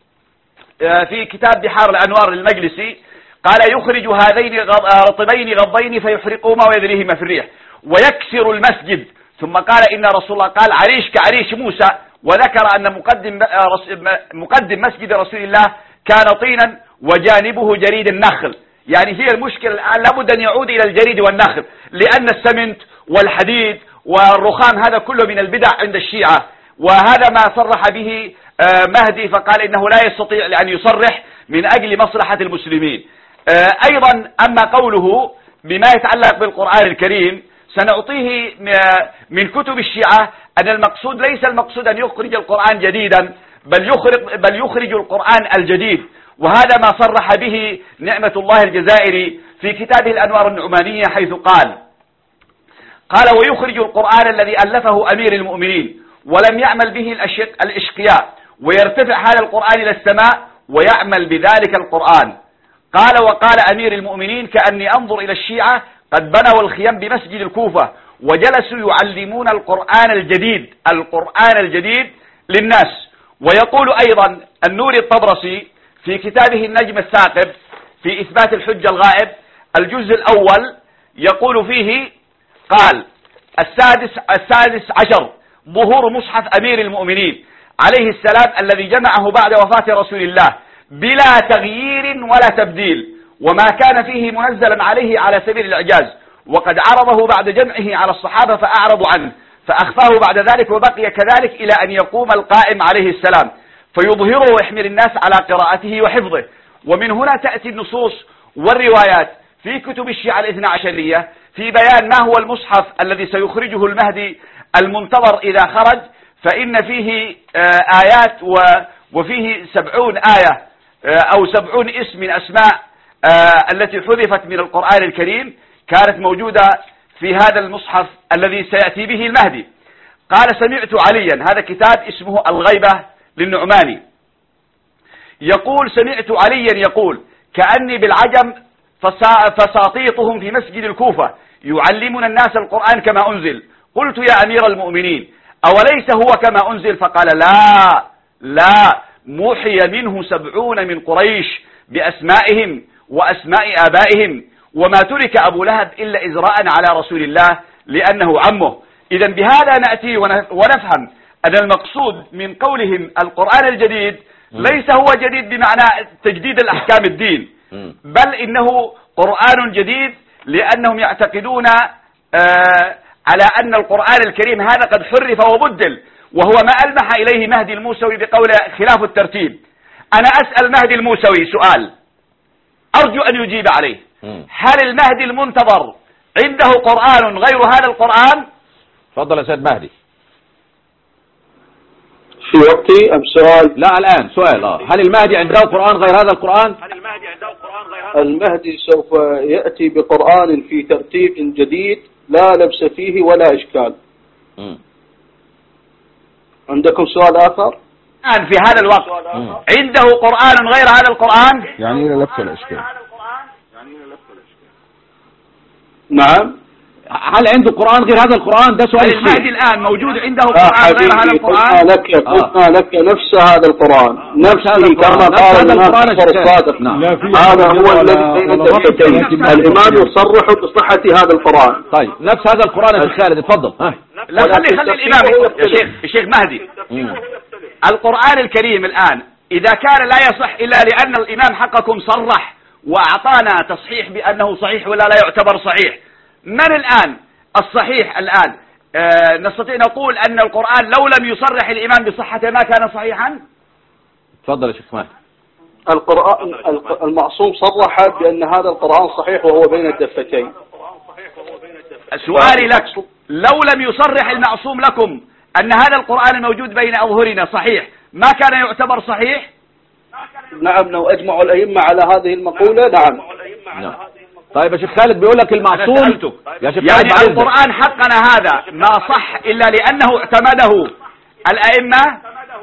في كتاب بحار الأنوار للمجلسي: قال: يخرج هذين رطبين غضين فيحرقهما ويذريهما في الريح ويكسر المسجد. ثم قال: إن رسول الله قال: عريش كعريش موسى. وذكر أن مقدم مسجد رسول الله كان طينا وجانبه جريد النخل. يعني هي المشكلة الآن لابد أن يعود إلى الجريد والنخل، لأن السمنت والحديد والرخام هذا كله من البدع عند الشيعة، وهذا ما صرح به مهدي، فقال إنه لا يستطيع أن يصرح من أجل مصلحة المسلمين. أيضا أما قوله بما يتعلق بالقرآن الكريم، سنعطيه من كتب الشيعة أن المقصود ليس المقصود أن يخرج القرآن جديدا، بل يخرج القرآن الجديد. وهذا ما صرح به نعمة الله الجزائري في كتابه الأنوار النعمانية، حيث قال: ويخرج القرآن الذي ألفه أمير المؤمنين ولم يعمل به الأشقياء، ويرتفع هذا القرآن إلى السماء ويعمل بذلك القرآن. وقال أمير المؤمنين: كأني أنظر إلى الشيعة قد بنوا الخيام بمسجد الكوفة وجلسوا يعلمون القرآن الجديد للناس. ويقول أيضا النور الطبرسي في كتابه النجم الثاقب في إثبات الحجة الغائب الجزء الأول يقول فيه: قال: السادس عشر ظهور مصحف أمير المؤمنين عليه السلام الذي جمعه بعد وفاة رسول الله بلا تغيير ولا تبديل، وما كان فيه منزلا عليه على سبيل الإعجاز، وقد عرضه بعد جمعه على الصحابة فأعرضوا عنه، فأخفاه بعد ذلك وبقي كذلك إلى أن يقوم القائم عليه السلام فيظهره ويحمل الناس على قراءته وحفظه. ومن هنا تأتي النصوص والروايات في كتب الشيعة الاثنى عشرية في بيان ما هو المصحف الذي سيخرجه المهدي المنتظر إذا خرج، فإن فيه آيات وفيه 70 آية أو 70 اسم من أسماء التي حذفت من القرآن الكريم كانت موجودة في هذا المصحف الذي سيأتي به المهدي. قال: سمعت عليا، هذا كتاب اسمه الغيبة للنعماني، يقول: سمعت عليا يقول: كأني بالعجم فساطيطهم في مسجد الكوفة يعلمون الناس القرآن كما أنزل. قلت: يا أمير المؤمنين أوليس هو كما أنزل؟ فقال: لا موحي منه 70 من قريش بأسمائهم وأسماء آبائهم، وما ترك أبو لهب إلا إزراء على رسول الله لأنه عمه. إذن بهذا نأتي ونفهم أن المقصود من قولهم القرآن الجديد ليس هو جديد بمعنى تجديد الأحكام الدين، بل إنه قرآن جديد لأنهم يعتقدون على أن القرآن الكريم هذا قد حرف وبدل، وهو ما ألمح إليه مهدي الموسوي بقول خلاف الترتيب. أنا أسأل مهدي الموسوي سؤال أرجو أن يجيب عليه، هل المهدي المنتظر عنده قرآن غير هذا القرآن؟ تفضل يا سيد مهدي. في وقتي أم سؤال؟ لا الآن سؤال. هل المهدي عنده قرآن غير هذا القرآن؟ المهدي سوف يأتي بقرآن في ترتيب جديد لا لبس فيه ولا إشكال. عندكم سؤال آخر؟ الآن في هذا الوقت عنده قرآن غير هذا القرآن؟ يعني إيه لا لبس ولا إشكال؟ نعم. هل عنده قرآن غير هذا القرآن؟ ده سؤال المهدي الآن موجود عنده قرآن غير هذا القرآن؟ قلنا لك نفس هذا القرآن، نفسه كما قال الإمام الصادق. هذا هو الذي بين الدفتين. الإمام يصرح بصحة هذا القرآن. طيب نفس هذا القرآن يا شيخ خالد، اتفضل. لا خلي الإمام يا شيخ مهدي. القرآن الكريم الآن إذا كان لا يصح إلا لأن الإمام حقكم صرح وأعطانا تصحيح بأنه صحيح ولا لا يعتبر صحيح، من الآن الصحيح الآن؟ نستطيع نقول أن القرآن لو لم يصرح الإمام بصحته ما كان صحيحا؟ تفضل يا شيخ مهدي. القرآن المعصوم صرح بأن هذا القرآن صحيح وهو بين الدفتين. سؤالي لك، لو لم يصرح المعصوم لكم أن هذا القرآن الموجود بين أظهرنا صحيح ما كان يعتبر صحيح؟ نعم، لو أجمعوا الأئمة على هذه المقولة نعم. طيب يا شيخ خالد بيقول لك المعصوم يا شيخ يعني القرآن حقنا هذا ما صح إلا لأنه اعتمده الأئمة؟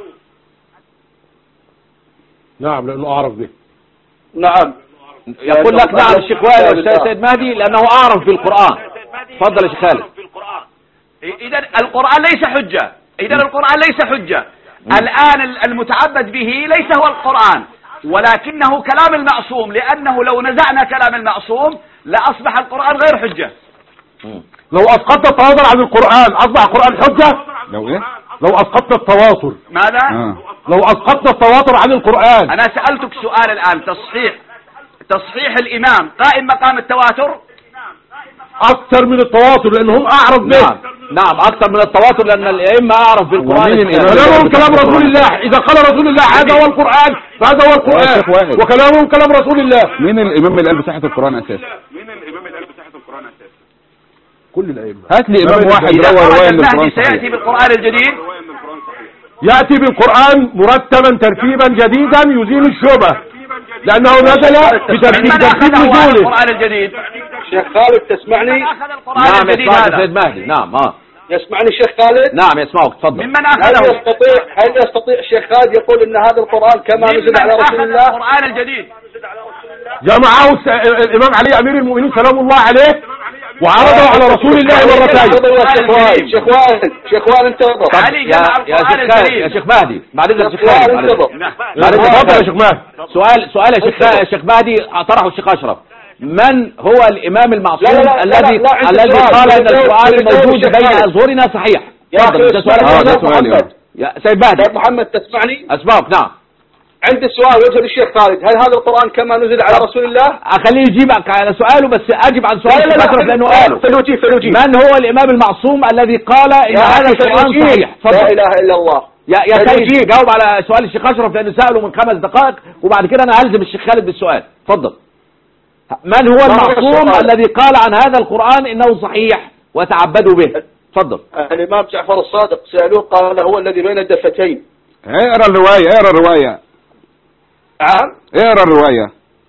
نعم، لأنه أعرف به. نعم، يقول لك نعم الشيخ وائل يا سيد مهدي لأنه أعرف بالقرآن. تفضل يا شيخ خالد. إذا القرآن ليس حجة، إذا القرآن ليس حجة. الآن المتعبد به ليس هو القرآن ولكنه كلام المعصوم، لأنه لو نزعنا كلام المعصوم لأصبح القرآن غير حجة. لو أسقطت التواتر عن القرآن أصبح القرآن حجة؟ لو إيه؟ لو أسقطت التواتر. ماذا؟ لو أسقطت التواتر عن القرآن. أنا سألتك سؤال الآن، تصحيح الإمام قائم مقام التواتر؟ أكثر من التواتر لأنهم أعرف به. نعم أكثر من التواتر لأن الأئمة أعرف بالقرآن. كلامهم كلام رسول الله، إذا قال رسول الله هذا هو القرآن فهذا هو القرآن، وكلامهم كلام رسول الله. مين الإمام اللي قال بصحة القرآن أساسا؟ كل الأئمة. هات لي إمام واحد روى رواية أن القرآن صحيح. سيأتي بالقرآن الجديد، يأتي بالقرآن مرتبا ترتيبا جديدا يزيل الشبهة لأنه نزل بترتيب نزوله. القرآن الجديد شيخ خالد تسمعني؟ نعم يسمعك سيد مهدي. نعم يسمعني الشيخ خالد؟ نعم يسمعك، تفضل. ممن أخذه؟ هل يستطيع الشيخ خالد يقول أن هذا القرآن كما نزل على رسول الله؟ القرآن الجديد جمعه الإمام علي أمير المؤمنين سلام الله عليه وعرضه على رسول الله مرتين. شيخ وائل انتظر. يا شيخ مهدي بعد إذن الشيخ مهدي تفضل يا شيخ مهدي. سؤال يا شيخ مهدي طرحه الشيخ أشرف، من هو الإمام المعصوم الذي قال أن القرآن الموجود بين أظهرنا صحيح؟ ده سؤال يا سيد مهدي. محمد تسمعني؟ أسمعك. نعم. عندي سؤال وجه للشيخ خالد، هل هذا القرآن كما نزل على رسول الله؟ أخليه يجيبك على سؤاله بس أجب عن سؤال الشيخ أشرف لأنه قاله. فلوجي. من هو الإمام المعصوم الذي قال إن هذا القرآن صحيح؟ لا إله إلا الله. يا سيدي جاوب على سؤال الشيخ أشرف لأنه سأله من 5 دقائق وبعد كده أنا هلزم الشيخ خالد بالسؤال. تفضل. من هو المعصوم الذي قال عن هذا القرآن إنه صحيح وتعبدوا به؟ تفضل. الإمام جعفر الصادق سألوه قال هو الذي بين الدفتين. اقرا الرواية. نعم. اقرا الرواية.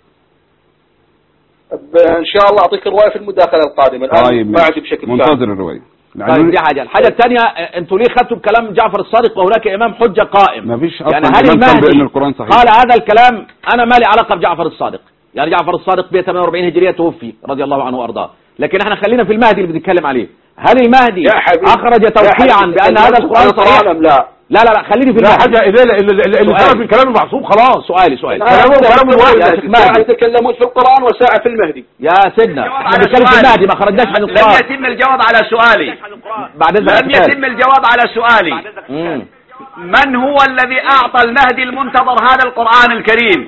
إن شاء الله أعطيك الرواية في المداخلة القادمة. طيب ما عندي بشكل منتظر الرواية. طيب دي الحاجة الثانية، انتوا ليه خدتوا بكلام جعفر الصادق وهناك إمام حجة قائم؟ مفيش يعني أصلا هل المهدي بأن القرآن صحيح قال هذا الكلام؟ أنا مالي علاقة بجعفر الصادق، يعني جعفر الصادق ب 48 هجرية توفي رضي الله عنه وأرضاه، لكن احنا خلينا في المهدي اللي بنتكلم عليه. هل المهدي أخرج توقيعا بأن هذا القرآن صحيح؟ لا خليني في لا المهدي. حاجة اللي سبب من كلام المعصوم خلاص. سؤالي كلام واحد. ساعة يتكلمون في القرآن وساعة في المهدي. يا سيدنا احنا بنتكلم في المهدي ما خرجناش عن القرآن. لم يتم الجواب على سؤالي. بعد إذنك لم يتم الجواب على سؤالي. من هو الذي أعطى المهدي المنتظر هذا القرآن الكريم؟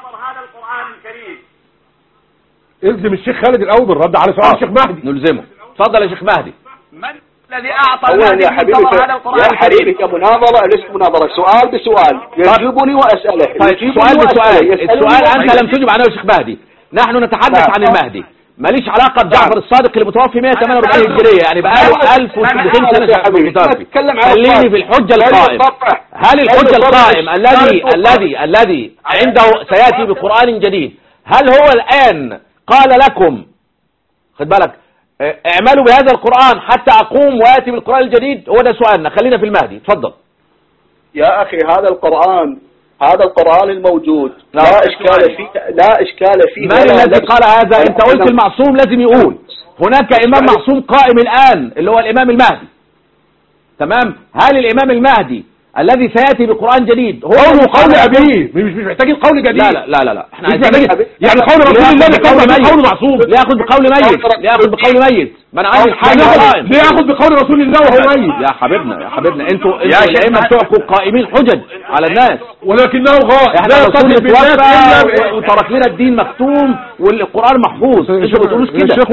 الزم الشيخ خالد الأول بالرد على سؤال الشيخ مهدي. نلزمه. اتفضل يا شيخ مهدي. من الذي أعطى المهدي المنتظر هذا القرآن الكريم؟ يا حبيبي كمناظرة ليست مناظرة، سؤال بسؤال يجيبني وأسأله. طيب سؤال بسؤال. السؤال أنت لم تجب عنه يا شيخ مهدي. نحن نتحدث عن المهدي، ماليش علاقة بجعفر الصادق اللي متوفي 148 هجرية، يعني بقاله 1200 سنة متوفي. خليني في الحجة القائم. هل الحجة القائم الذي عنده سيأتي بقرآن جديد، هل هو الآن قال لكم خد بالك اعملوا بهذا القرآن حتى أقوم وآتي بالقرآن الجديد؟ هو ده سؤالنا. خلينا في المهدي. اتفضل يا أخي. هذا القرآن الموجود لا إشكال فيه. من الذي قال هذا؟ انت قلت المعصوم لازم يقول. هناك إمام معصوم قائم الآن اللي هو الإمام المهدي. تمام. هل الإمام المهدي الذي سيأتي بقرآن جديد هو قول أبيه؟ مش محتاجين قول جديد. لا احنا عايزين يعني قول رسول الله قول معصوم. ليه ياخذ بقول ميت؟ من عامل حاجة قائم. ليه ياخذ بقول رسول الله وهو ميت؟ يا حبيبنا انتوا الائمه بتوعكم قائمين حجج على الناس، ولكنه غائب. احنا الرسول توفى وترك لنا الدين مختوم والقرآن محفوظ. انتوا بتقولوش كده. الشيخ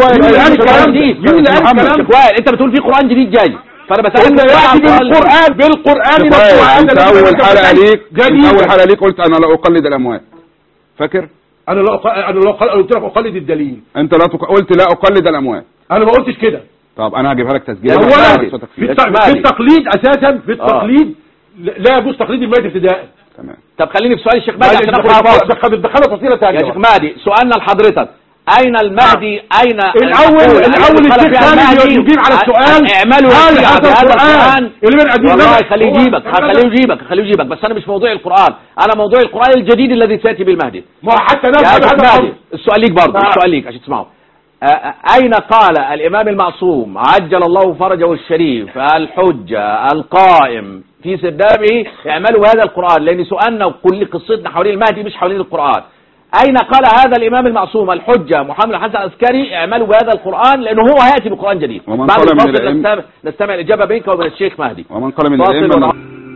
وائل انت بتقول في قرآن جديد جاي، فانا بسألك بالقرآن انت اول حلقة ليك قلت انا لا اقلد الاموات، فاكر؟ انا لا قلت لك اقلد الدليل. انت قلت لا اقلد الاموات. انا ما قلتش كده. طب انا هجيبها لك تسجيل. في التقليد اساسا في التقليد لا يجوز تقليد الميت ابتداء. تمام. طب خليني في سؤال الشيخ مهدي عشان دخلنا فصيلة ثانية. يا شيخ مهدي سؤالنا لحضرتك، أين المهدي؟ أين الأول الشيخ مهدي يجيب على السؤال. اعملوا هذا القرآن اللي بنقدمه. والله خليه يجيبك بس أنا مش موضوع القرآن، أنا موضوع القرآن الجديد الذي سيأتي بالمهدي. ما حتى يا شيخ مهدي السؤال ليك برضه، السؤال ليك عشان تسمعه. أين قال الإمام المعصوم عجل الله فرجه الشريف الحجة القائم في سردابه اعملوا هذا القرآن؟ لأن سؤالنا وكل قصتنا حوالين المهدي مش حوالين القرآن. أين قال هذا الإمام المعصوم الحجة محمد الحسن العسكري اعملوا بهذا القرآن؟ لأنه هو هيأتي بقرآن جديد. بعد الفصل نستمع الإجابة بينك وبين الشيخ مهدي. ومن قال من الأئمة.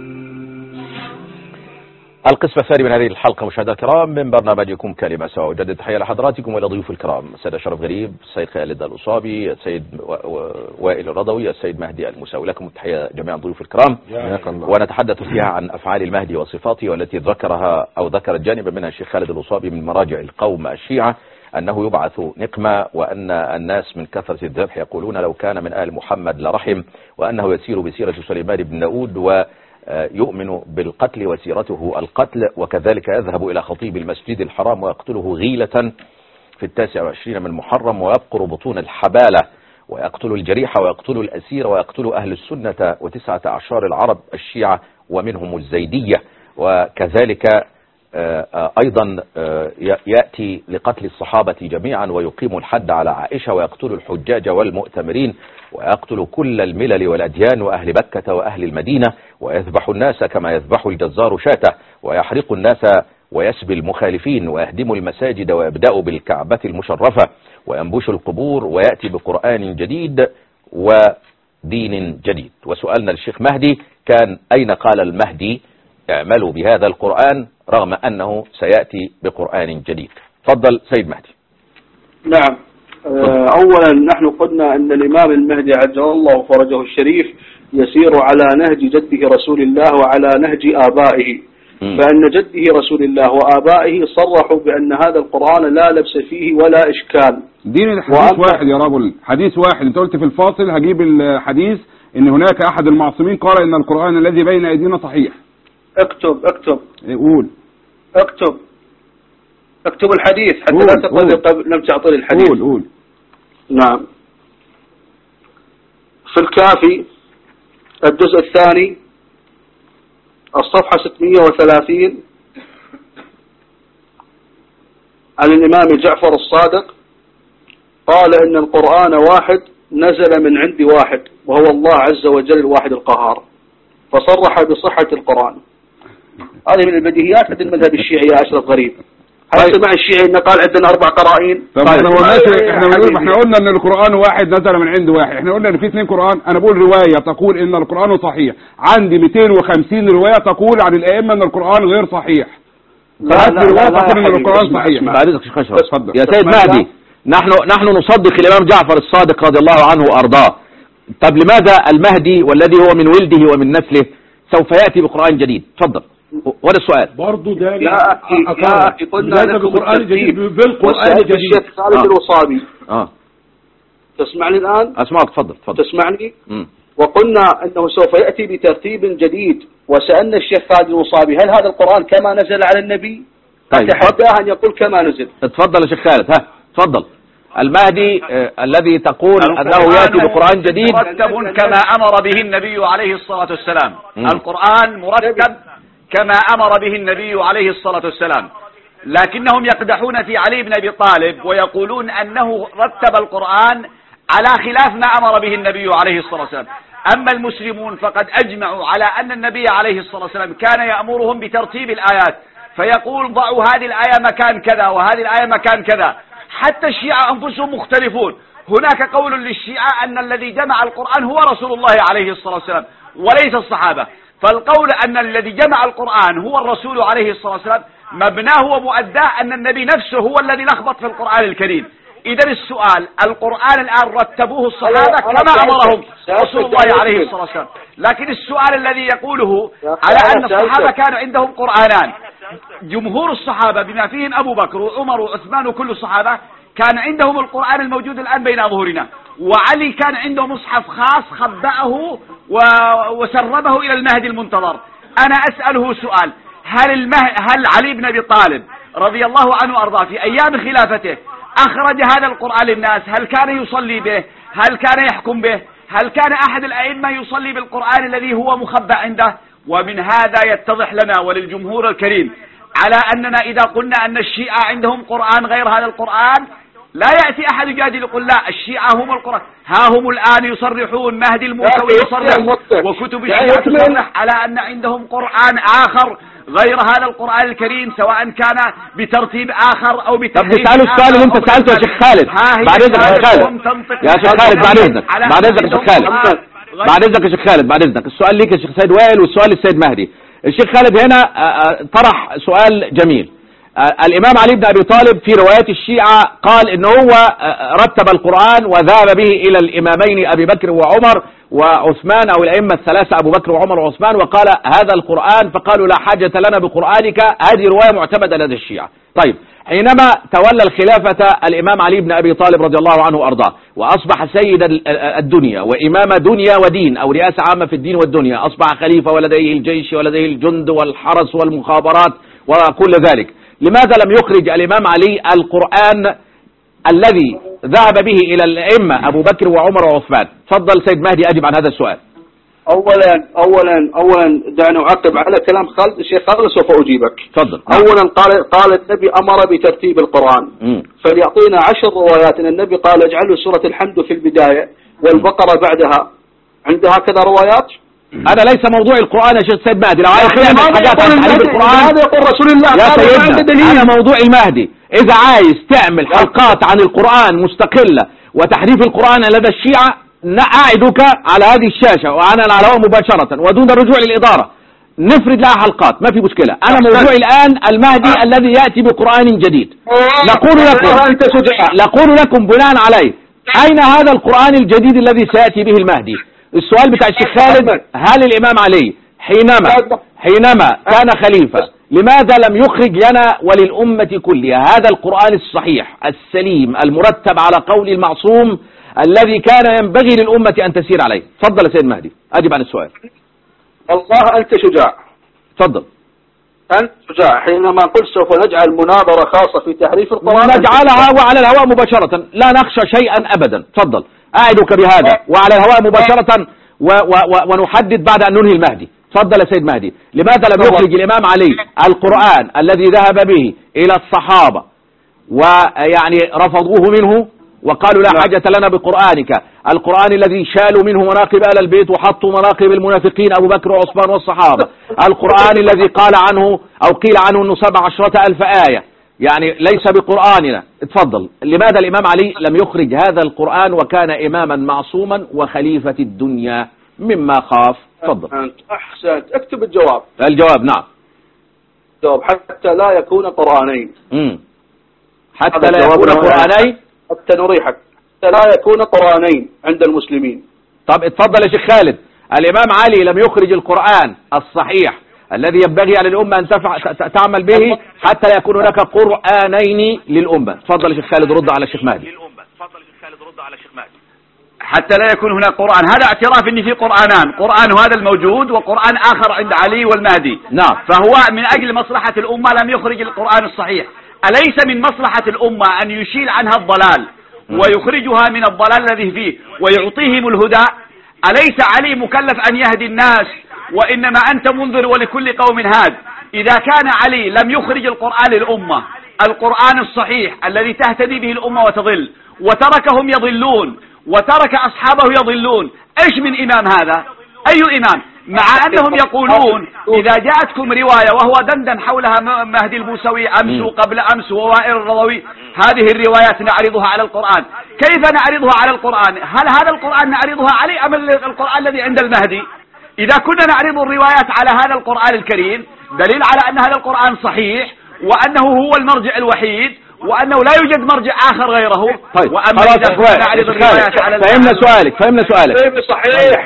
القسم الثاني من هذه الحلقة مشاهدينا الكرام من برنامجكم كلمة سواء. أجدد تحية لحضراتكم وإلى ضيوف الكرام السيد أشرف غريب، السيد خالد الأصابي، السيد وائل الرضوي، السيد مهدي المساوي. لكم التحية جميعا ضيوف الكرام. ونتحدث فيها عن أفعال المهدي وصفاته، والتي ذكرت جانبا منها الشيخ خالد الأصابي من مراجع القوم الشيعة أنه يبعث نقمة، وأن الناس من كثرة الذبح يقولون لو كان من آل محمد لرحم، وأنه يسير بسيرة سليمان بن داود ويؤمن بالقتل وسيرته القتل، وكذلك يذهب إلى خطيب المسجد الحرام ويقتله غيلة في 29 من محرم، ويبقر بطون الحبالة ويقتل الجريح ويقتل الأسير ويقتل أهل السنة و19 العرب الشيعة ومنهم الزيدية، وكذلك أيضا يأتي لقتل الصحابة جميعا ويقيم الحد على عائشة ويقتل الحجاج والمؤتمرين ويقتل كل الملل والأديان وأهل مكة وأهل المدينة، ويذبح الناس كما يذبح الجزار شاته، ويحرق الناس ويسبي المخالفين ويهدم المساجد ويبدأ بالكعبة المشرفة وينبش القبور ويأتي بقرآن جديد ودين جديد. وسؤالنا للشيخ مهدي كان أين قال المهدي اعملوا بهذا القرآن رغم أنه سيأتي بقرآن جديد؟ تفضل سيد مهدي. نعم. أولا نحن قلنا أن الإمام المهدي عجل الله فرجه الشريف يسير على نهج جده رسول الله وعلى نهج آبائه، فأن جده رسول الله وآبائه صرحوا بأن هذا القرآن لا لبس فيه ولا إشكال. دين الحديث واحد يا رجل، حديث واحد. انت قلت في الفاصل هجيب الحديث ان هناك احد المعصومين قال ان القرآن الذي بين ايدينا صحيح. اكتب قول. اكتب الحديث حتى لا تقول لم تعطي الحديث. قول. نعم. في الكافي الجزء الثاني الصفحة 630 عن الإمام جعفر الصادق قال إن القرآن واحد نزل من عند واحد وهو الله عز وجل الواحد القهار، فصرح بصحة القرآن. هذه من البديهيات عند المذهب الشيعي يا أشرف غريب. هل سمع الشيعي انه قال عندنا 4 قرائن؟ طب احنا قلنا ان القرآن واحد نزل من عند واحد، احنا قلنا ان في 2 قرآن. انا بقول رواية تقول ان القرآن صحيح، عندي 250 رواية تقول عن الائمة ان القرآن غير صحيح. فهذه رواية تقول ان القرآن صحيح. بعد اذنك شيخ اشرف، اتفضل يا سيد مهدي. نحن نصدق الامام جعفر الصادق رضي الله عنه وارضاه. طب لماذا المهدي والذي هو من ولده ومن نسله سوف ياتي بقرآن جديد؟ اتفضل. وده السؤال. برضه ده يا أخي قلنا لكم بالقرآن الجديد، بالقرآن الجديد. الشيخ خالد الوصابي. تسمعني الآن؟ أسمعك، تفضل. تسمعني؟ وقلنا أنه سوف يأتي بترتيب جديد، وسألنا الشيخ خالد الوصابي هل هذا القرآن كما نزل على النبي؟ طيب. أتحداه أن يقول كما نزل. تفضل يا شيخ خالد. تفضل. المهدي الذي تقول أنه يأتي بقرآن جديد مرتب كما أمر به النبي عليه الصلاة والسلام. القرآن مرتب كما أمر به النبي عليه الصلاة والسلام، لكنهم يقدحون في علي بن أبي طالب ويقولون أنه رتب القرآن على خلاف ما أمر به النبي عليه الصلاة والسلام. أما المسلمون فقد أجمعوا على أن النبي عليه الصلاة والسلام كان يأمرهم بترتيب الآيات، فيقول ضعوا هذه الآية مكان كذا وهذه الآية مكان كذا. حتى الشيعة أنفسهم مختلفون، هناك قول للشيعة أن الذي جمع القرآن هو رسول الله عليه الصلاة والسلام وليس الصحابة، فالقول أن الذي جمع القرآن هو الرسول عليه الصلاة والسلام مبناه ومؤداه أن النبي نفسه هو الذي لخبط في القرآن الكريم. إذا السؤال، القرآن الآن رتبوه الصحابة كما أمرهم رسول الله عليه الصلاة والسلام، لكن السؤال الذي يقوله على أن الصحابة كانوا عندهم قرآنان. جمهور الصحابة بما فيهم أبو بكر وعمر وعثمان وكل الصحابة كان عندهم القرآن الموجود الآن بين أظهرنا، وعلي كان عنده مصحف خاص خبأه وسربه إلى المهدي المنتظر. أنا أسأله سؤال، هل علي بن أبي طالب رضي الله عنه وأرضاه في أيام خلافته أخرج هذا القرآن للناس؟ هل كان يصلي به؟ هل كان يحكم به؟ هل كان أحد الأئمة يصلي بالقرآن الذي هو مخبأ عنده؟ ومن هذا يتضح لنا وللجمهور الكريم على أننا إذا قلنا أن الشيعة عندهم قرآن غير هذا القرآن لا يأتي أحد يجادل يقول لا الشيعة هم القرآن. ها هم الآن يصرحون، مهدي الموسوي يصرح وكتب الشيعة تصرح على أن عندهم قرآن آخر غير هذا القرآن الكريم، سواء كان بترتيب آخر أو بترتيب. طب نسأله السؤال اللي أنت سألته يا شيخ خالد. بعد إذنك يا شيخ خالد. يا شيخ خالد بعد إذنك. بعد إذنك يا شيخ خالد. بعد إذنك يا شيخ خالد. بعد إذنك. السؤال ليك يا شيخ سيد وائل والسؤال للسيد مهدي. الشيخ خالد هنا طرح سؤال جميل. الإمام علي بن أبي طالب في روايات الشيعة قال إنه هو رتب القرآن وذهب به إلى الإمامين أبي بكر وعمر وعثمان، أو الأئمة الثلاثة أبو بكر وعمر وعثمان، وقال هذا القرآن، فقالوا لا حاجة لنا بقرآنك. هذه رواية معتمدة لدى الشيعة. طيب، حينما تولى الخلافة الإمام علي بن أبي طالب رضي الله عنه وأرضاه وأصبح سيد الدنيا وإمام دنيا ودين، أو رئاسة عامة في الدين والدنيا، أصبح خليفة ولديه الجيش ولديه الجند والحرس والمخابرات وكل ذلك، لماذا لم يخرج الإمام علي القرآن الذي ذهب به إلى الأئمة أبو بكر وعمر وعثمان؟ تفضل سيد مهدي أجب عن هذا السؤال. أولا دعني أعقب على كلام خالد الشيخ خالد سوف أجيبك. تفضل. أولا قال النبي أمر بترتيب القرآن، فليعطينا 10 روايات أن النبي قال اجعلوا سورة الحمد في البداية والبقرة بعدها. عندها هكذا روايات؟ هذا ليس موضوع القرآن يا شيخ سيد مهدي. لو عايز تعمل حاجات عن تعليم القرآن هذا يقول رسول الله يا سيدنا، أنا موضوع المهدي. إذا عايز تعمل حلقات عن القرآن مستقلة وتحريف القرآن لدى الشيعة، أعدك على هذه الشاشة وأنا على الهواء مباشرة ودون الرجوع للإدارة نفرد لها حلقات، ما في مشكلة. أنا موضوعي الآن المهدي الذي يأتي بقرآن جديد. نقول لكم بناء عليه أين هذا القرآن الجديد الذي سيأتي به المهدي؟ السؤال بتاع الشيخ خالد، هل الإمام علي حينما كان خليفة لماذا لم يخرج لنا وللأمة كلها هذا القرآن الصحيح السليم المرتب على قول المعصوم الذي كان ينبغي للأمة أن تسير عليه؟ تفضل يا سيد مهدي أجب عن السؤال. الله أنت شجاع. تفضل. أنت شجاع. حينما قلت سوف نجعل مناظرة خاصة في تحريف القرآن نجعلها وعلى الهواء مباشرة، لا نخشى شيئا أبدا. تفضل أعدك بهذا وعلى الهواء مباشرة ونحدد بعد أن ننهي المهدي. تفضل يا سيد مهدي. لماذا لم يخرج الإمام علي القرآن الذي ذهب به إلى الصحابة ويعني رفضوه منه وقالوا لا حاجة لنا بقرآنك، القرآن الذي شالوا منه مناقب آل البيت وحطوا مناقب المنافقين أبو بكر وعثمان والصحابة، القرآن الذي قال عنه أو قيل عنه أنه 17,000 آية، يعني ليس بقرآننا. اتفضل. لماذا الإمام علي لم يخرج هذا القرآن وكان إماما معصوما وخليفة الدنيا مما خاف؟ اتفضل. أحسنت. اكتب الجواب. الجواب نعم. الجواب حتى لا يكون قرآنين. حتى لا يكون قرآنين. حتى نريحك. حتى لا يكون قرآنين عند المسلمين. طب اتفضل يا شيخ خالد. الإمام علي لم يخرج القرآن الصحيح الذي ينبغي على الأمة أن تعمل به حتى لا يكون هناك قرآنين للأمة. اتفضل يا شيخ خالد رد على الشيخ مهدي. حتى لا يكون هناك قرآن، هذا اعتراف ان في قرآنان، قرآن هذا الموجود وقرآن آخر عند علي والمهدي. نعم. فهو من أجل مصلحة الأمة لم يخرج القرآن الصحيح. أليس من مصلحة الأمة أن يشيل عنها الضلال ويخرجها من الضلال الذي فيه ويعطيهم الهدى؟ أليس علي مكلف أن يهدي الناس؟ وإنما أنت منذر ولكل قوم هاد. إذا كان علي لم يخرج القرآن للأمة، القرآن الصحيح الذي تهتدي به الأمة وتضل، وتركهم يضلون وترك أصحابه يضلون، إيش من إمام هذا؟ أي إمام؟ مع أنهم يقولون إذا جاءتكم رواية وهو دندن حولها مهدي البوسوي أمس وقبل أمس ووائل الرضوي، هذه الروايات نعرضها على القرآن. كيف نعرضها على القرآن؟ هل هذا القرآن نعرضها عليه أم القرآن الذي عند المهدي؟ إذا كنا نعرض الروايات على هذا القرآن الكريم دليل على أن هذا القرآن صحيح وأنه هو المرجع الوحيد وأنه لا يوجد مرجع آخر غيره. طيب وأما إذا كنا نعرض الروايات على فهمنا سؤالك صحيح.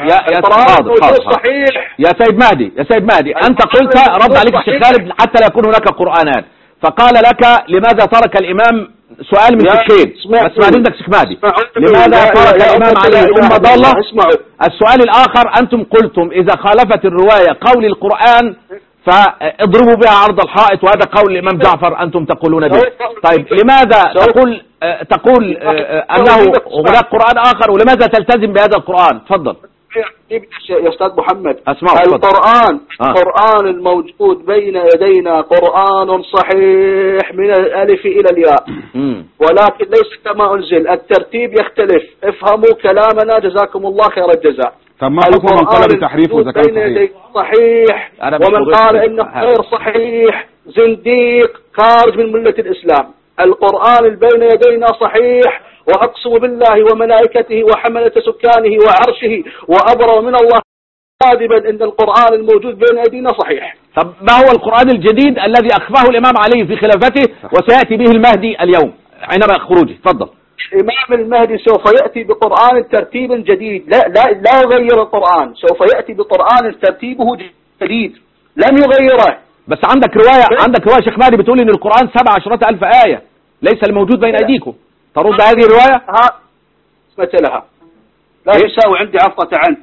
يا سيد مهدي أنت قلت رد عليك الشيخ خالد حتى لا يكون هناك قرآنان، فقال لك لماذا ترك الإمام سؤال من شقين بس ما عندك شيخ مهدي، لماذا ترك الإمام علي الأمة ضالة؟ السؤال الآخر أنتم قلتم إذا خالفت الرواية قول القرآن فاضربوا بها عرض الحائط، وهذا قول الإمام جعفر أنتم تقولون به. طيب لماذا تقول أنه هناك قرآن آخر ولماذا تلتزم بهذا القرآن؟ تفضل يا أستاذ محمد. القرآن الموجود بين يدينا قرآن صحيح من الألف إلى الياء، ولكن ليس كما أنزل، الترتيب يختلف. افهموا كلامنا جزاكم الله خير الجزاء. طب ما حكم من قال بتحريفه إذا كان صحيح ومن قال إنه غير صحيح زنديق خارج من ملة الإسلام. القرآن بين يدينا صحيح، وأقسم بالله وملائكته وحملة سكانه وعرشه وأبرأ من الله كاذبا إن القرآن الموجود بين يدينا صحيح. طب ما هو القرآن الجديد الذي أخفاه الإمام علي في خلافته وسيأتي به المهدي اليوم عندما خروجه؟ تفضل. الإمام المهدي سوف يأتي بقرآن ترتيب جديد، لا يغير القرآن، سوف يأتي بقرآن ترتيبه جديد لم يغيره. بس عندك رواية شيخ مهدي بتقول إن القرآن 17,000 آية ليس الموجود بين أيديكم، ترد هذه الرواية؟ اسمت لها لا يساوي عندي عفوة عنه.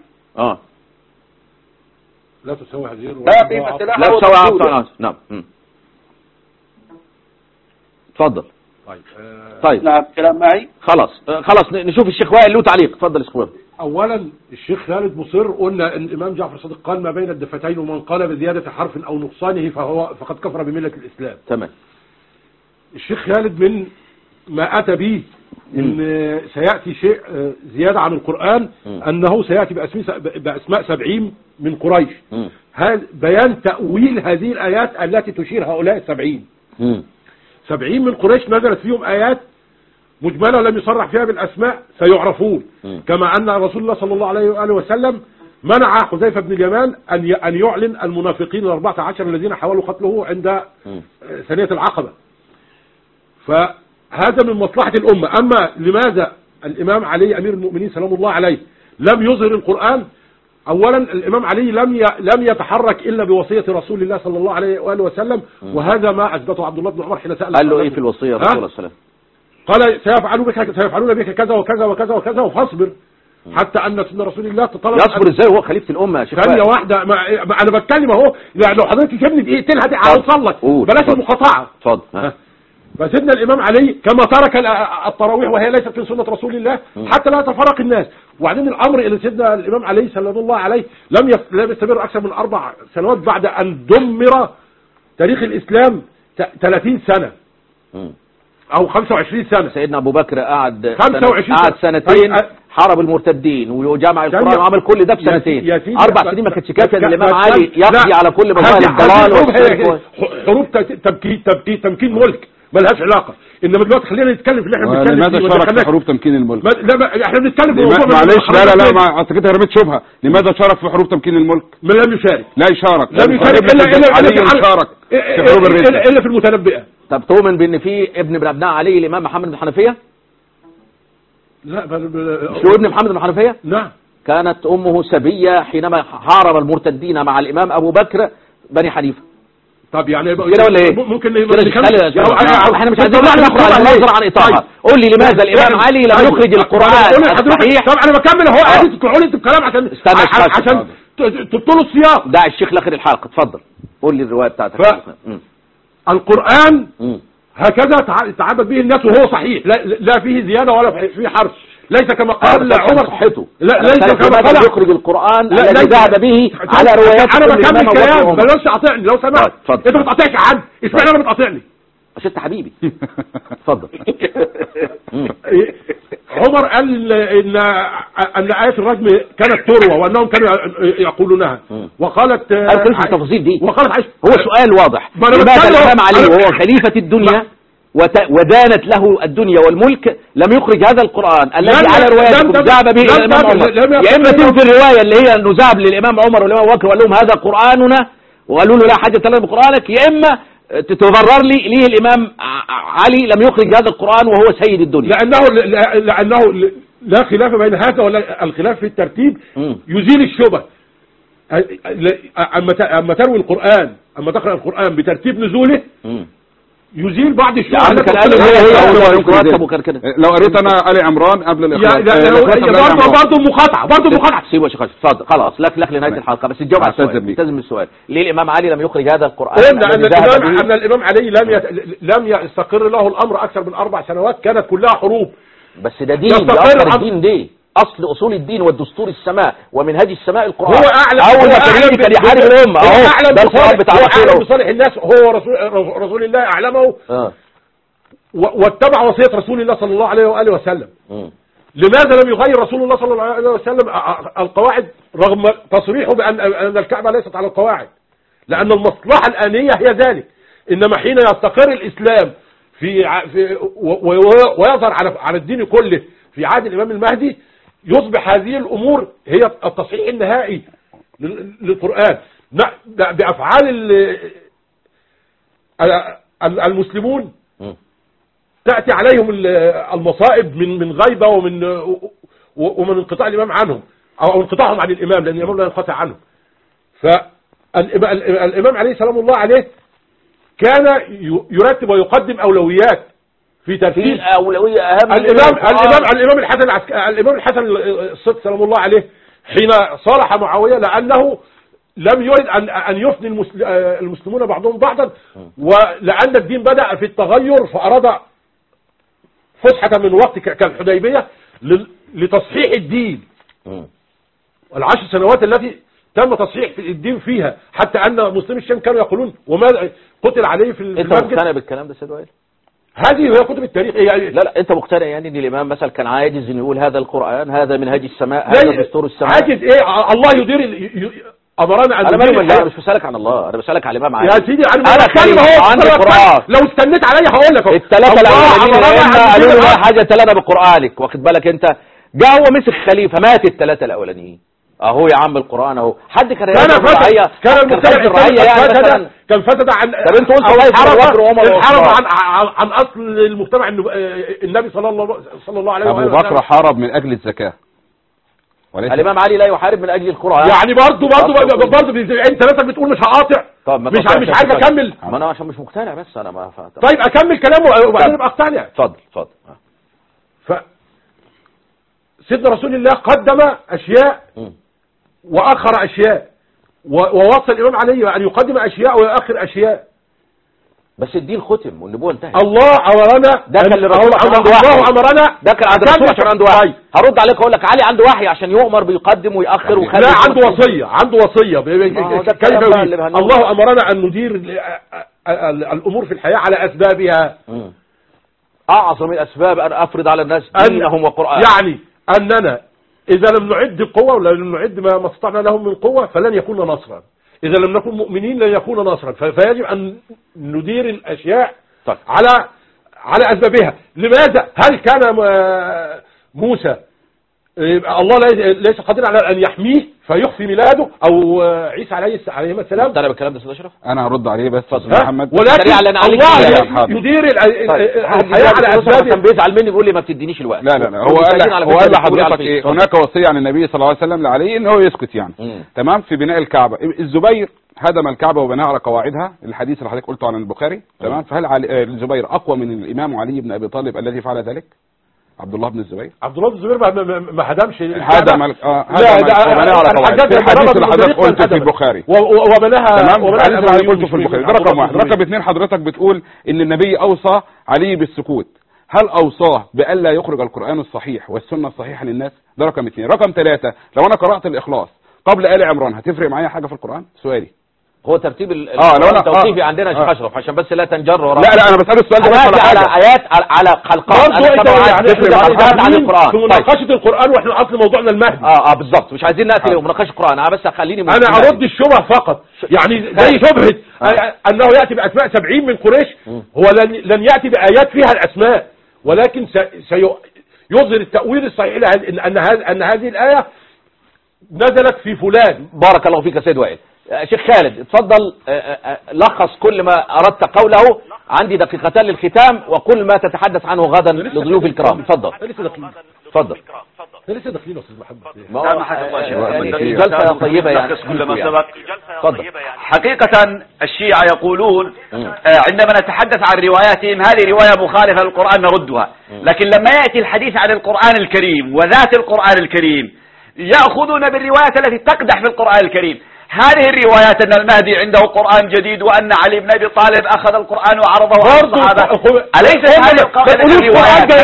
لا تساوي هذه الرواية، لا قيمة لها، لا تساوي عفوة. نعم. تفضل. طيب نعم كلام معي. خلاص نشوف الشيخ وائل له تعليق. تفضل يا شيخ وائل. اولا الشيخ خالد مصر قلنا ان الامام جعفر الصادق قال ما بين الدفتين ومن قال بزيادة حرف او نقصانه فقد كفر بملة الاسلام. تمام. الشيخ خالد من ما اتى به ان سيأتي شيء زيادة عن القرآن، انه سيأتي باسماء 70 من قريش. هذا بيان تأويل هذه الايات التي تشير هؤلاء 70. 70 من قريش نزلت فيهم آيات مجملة لم يصرح فيها بالأسماء سيعرفون، كما أن رسول الله صلى الله عليه وآله وسلم منع حذيفة بن اليمان أن يعلن المنافقين 14 الذين حاولوا قتله عند ثانية العقبة. فهذا من مصلحة الأمة. أما لماذا الإمام علي أمير المؤمنين سلام الله عليه لم يظهر القرآن؟ اولا الامام علي لم يتحرك الا بوصية رسول الله صلى الله عليه واله وسلم، وهذا ما اثبته عبد الله بن عمر حين سأل. قال له ايه في الوصية رسول الله صلى الله عليه وسلم؟ قال سيفعلون بك كذا وكذا وكذا وكذا فاصبر، حتى ان سنة رسول الله تطلب. يصبر ازاي وهو خليفة الامة يا شيخ؟ ثانية واحدة انا بتكلم اهو، يعني لو حضرتك تسيبني دقيقتين هوصل لك، بلاش المقاطعة. اتفضل. فسيدنا الامام علي كما ترك التراويح وهي ليست من سنة رسول الله حتى لا يتفرق الناس. وبعدين الامر الى سيدنا الامام علي سلام الله عليه لم يستمر اكثر من 4 سنوات بعد ان دمر تاريخ الاسلام 30 سنة او 25 سنة. سيدنا ابو بكر قعد 25 سنتين حارب المرتدين وجمع القرآن وعمل كل ده في سنتين. 4 سنين ما كانتش كافيه ان الامام علي يقضي على كل مظاهر الضلال. حروب تمكين ملك ملهاش علاقه. انما دلوقتي خلينا نتكلم في اللي احنا بنتكلم فيه. لماذا شارك في حروب تمكين الملك؟ لا احنا بنتكلم في معلش لا ما اعتقد رميت شبهه. لماذا شارك في حروب تمكين الملك؟ لم يشارك. لا يشارك. لم يشارك علي شارك في حروب الردة الا في المتنبئه. طب تؤمن بان في ابن من ابناء علي الامام محمد بن حنفيه؟ لا مش له ابن محمد بن حنفيه؟ نعم. كانت امه سبيه حينما حارب المرتدين مع الامام ابو بكر بني حنيفه. طب يعني كده ولا ايه؟ ممكن احنا مش عايزين نخرج عن المنظر عن اطاعه. قول لي لماذا الامام علي لم يخرج القرآن الصحيح؟ طب انا بكمل اهو. قول انت الكلام عشان تبطلوا السياق. دع الشيخ لاخر الحلقه. اتفضل قول لي الروايه بتاعتك. القرآن هكذا تعبد به الناس وهو صحيح، لا فيه زياده ولا فيه حرف. ليس كما قال عمر صحته. ليس كما قال يخرج القرآن الذي ذهب به على روايات. انا بكمل كلام بلاش تقاطعني لو سمحت. انت ما بتقاطعش يا عم. اشمعنى انا بتقاطعني؟ عشان انت حبيبي. اتفضل. عمر قال ان آية الرجم كانت تروى وانهم كانوا يقولونها. وقالت التفاصيل دي. وقالت عائشة. هو سؤال واضح. لماذا الامام علي وهو خليفة الدنيا ودانت له الدنيا والملك لم يخرج هذا القرآن الذي على رواياتكم ذهب به الى الامام عمر؟ يا اما تنفي الرواية اللي هي انه ذهب للامام عمر والامام ابو بكر وقال لهم هذا قرآننا وقالوا له لا حاجة لنا بقرآنك، يا اما تبرر لي ليه الامام علي لم يخرج هذا القرآن وهو سيد الدنيا. لانه لا خلاف بين هذا ولا الخلاف في الترتيب يزيل الشبه. اما تروي القرآن، اما تقرأ القرآن بترتيب نزوله يزيل بعض الشبه. كان قال هي لو قريت انا آل عمران قبل الاخلاق برضه مقاطعه. سيبه يا شيخ. اتفضل خلاص لك لنهايه الحلقه بس تجاوب على السؤال. التزم السؤال. ليه الامام علي لم يخرج هذا القرآن؟ لأن الامام علي لم يستقر له الامر اكثر من 4 سنوات، كانت كلها حروب. بس ده دين، ده اصل الدين، دي اصل اصول الدين والدستور السماء ومنهج السماء القرآن. هو اعلم. اول ما كان يحارب الامه اهو ده القرآن بتاع رسوله. بصالح الناس هو رسول الله اعلمه واتبع وصية رسول الله صلى الله عليه واله وسلم. لماذا لم يغير رسول الله صلى الله عليه وسلم القواعد رغم تصريحه بان الكعبة ليست على القواعد؟ لان المصلحة الآنية هي ذلك. انما حين يستقر الاسلام ويظهر على الدين كله في عهد الامام المهدي يصبح هذه الامور هي التصحيح النهائي للقرآن بافعال المسلمون. تأتي عليهم المصائب من غيبة ومن انقطاع الامام عنهم او انقطاعهم عن الامام، لان الامام لا ينقطع عنهم. فالامام عليه سلام الله عليه كان يرتب ويقدم اولويات في ترتيب. اولويه اهم. الامام الحسن الصدق سلام الله عليه حين صالح معاويه لانه لم يرد ان يفني المسلمون بعضهم بعضا، ولان الدين بدأ في التغير فاراد فسحة من وقت كالحديبية لتصحيح الدين. 10 سنوات التي تم تصحيح الدين فيها، حتى ان مسلمي الشام كانوا يقولون وما قتل عليه في المسجد. انت مقتنع بالكلام ده سيد وائل؟ هذه هي كتب التاريخ يعني. لا انت مقتنع يعني ان الامام مثلا كان عاجز انه يقول هذا القرآن هذا منهج السماء هذا دستور السماء؟ عاجز ايه؟ الله امرنا ان انا مش بسالك عن الله، انا بسالك عن الامام علي. يا سيدي انا خليفه عندي قرآن. لو استنيت عليا هقول لك الثلاثه الاولانيين قالوا له لا حاجه لنا بقرآنك، واخد بالك انت؟ جاء هو مسك خليفه مات الثلاثه الاولانيين اهو يا عم القرآن اهو. حد كان الرعيه كان المجتمع الرعيه يعني مثلا كان فسد عن. طب انت قلت الله حرب عن اصل المجتمع النبي صلى الله عليه وسلم. ابو بكر حارب من اجل الزكاه. الامام علي لا يحارب من اجل القرآن. يعني برضه انت مثلا بتقول مش هقاطع. مش عايز اكمل. ما انا عشان مش مقتنع بس انا ما فهمت. طيب اكمل كلامه وبعدين ابقى اقتنع. اتفضل. سيدنا رسول الله قدم اشياء واخر اشياء، ووصى الامام علي ان يقدم اشياء ويؤخر اشياء. بس الدين ختم والنبوه انتهت. الله امرنا. ده كان الرسول عشان عنده وحي. الله امرنا. ده كان عند الرسول عشان عنده وحي. هرد عليك اقول لك علي عنده وحي عشان يؤمر بيقدم ويأخر ويخلي. لا عنده وصيه. كيف الله امرنا ان ندير الامور في الحياه على اسبابها. اعظم الاسباب ان افرض على الناس دينهم وقرآن. يعني أننا إذا لم نعد قوة ولا لم نعد ما استطعنا لهم من قوة فلن يكون نصرا، إذا لم نكن مؤمنين لن يكون نصرا. فيجب أن ندير الأشياء طيب. على أسبابها. لماذا؟ هل كان موسى الله ليس قادر على أن يحميه فيخفي ميلاده، أو عيسى عليه السلام؟ مقتنع بالكلام ده استاذ اشرف؟ انا هرد عليه بس محمد، ولكن الله يدير الحياة على أسبابها. كان بيزعل مني بيقول لي ما بتدينيش الوقت. لا هو قال لحضرتك ايه، هناك وصية عن النبي صلى الله عليه وسلم لعلي ان هو يسكت يعني. تمام. في بناء الكعبة، الزبير هدم الكعبة وبناها على قواعدها، الحديث اللي حضرتك قلته عن البخاري. تمام. فهل الزبير اقوى من الامام علي بن ابي طالب الذي فعل ذلك؟ عبد الله بن الزبير ما هدمش هدم وبناها على قواعدها. الحديث اللي حضرتك قلته في البخاري وبناها الحديث اللي قلته في البخاري ده رقم واحد. رقم اثنين، حضرتك بتقول ان النبي اوصى علي بالسكوت، هل اوصاه بألا يخرج القرآن الصحيح والسنة الصحيحة للناس؟ ده رقم اثنين. رقم ثلاثة، لو انا قرأت الإخلاص قبل آل عمران هتفرق معايا حاجة في القرآن؟ سؤالي هو ترتيب لو أنا التوقيفي عندنا يا شيخ اشرف عشان بس لا تنجر وراء. لا انا بسأل السؤال ده بس على ايات على خلقات عن القرآن في مناقشة القرآن، واحنا اصل موضوعنا المهدي. بالظبط، مش عايزين نقفل مناقشة القرآن. انا بس خليني انا ارد الشبهه فقط، يعني زي شبهة انه يأتي باسماء 70 من قريش، هو لن يأتي بآيات فيها الاسماء، ولكن سيظهر التأويل الصحيح ان هذه الآية نزلت في فلان. بارك الله فيك يا سيد وائل. شيخ خالد اتفضل، لخص كل ما اردت قوله. عندي دقيقتان للختام، وكل ما تتحدث عنه غدا لضيوف الكرام. اتفضل. اتفضل. لسه داخلين يا استاذ محمد. جلسة طيبة يعني كل ما سبق. اتفضل. حقيقة الشيعة يقولون عندما نتحدث عن رواياتهم هذه رواية مخالفة للقرآن نردها، لكن لما يأتي الحديث عن القرآن الكريم وذات القرآن الكريم يأخذون بالروايات التي تقدح في القرآن الكريم. هذه الروايات أن المهدي عنده قرآن جديد وأن علي بن أبي طالب أخذ القرآن وعرضه على الصحابة، أليس هذه القاعدة الروايات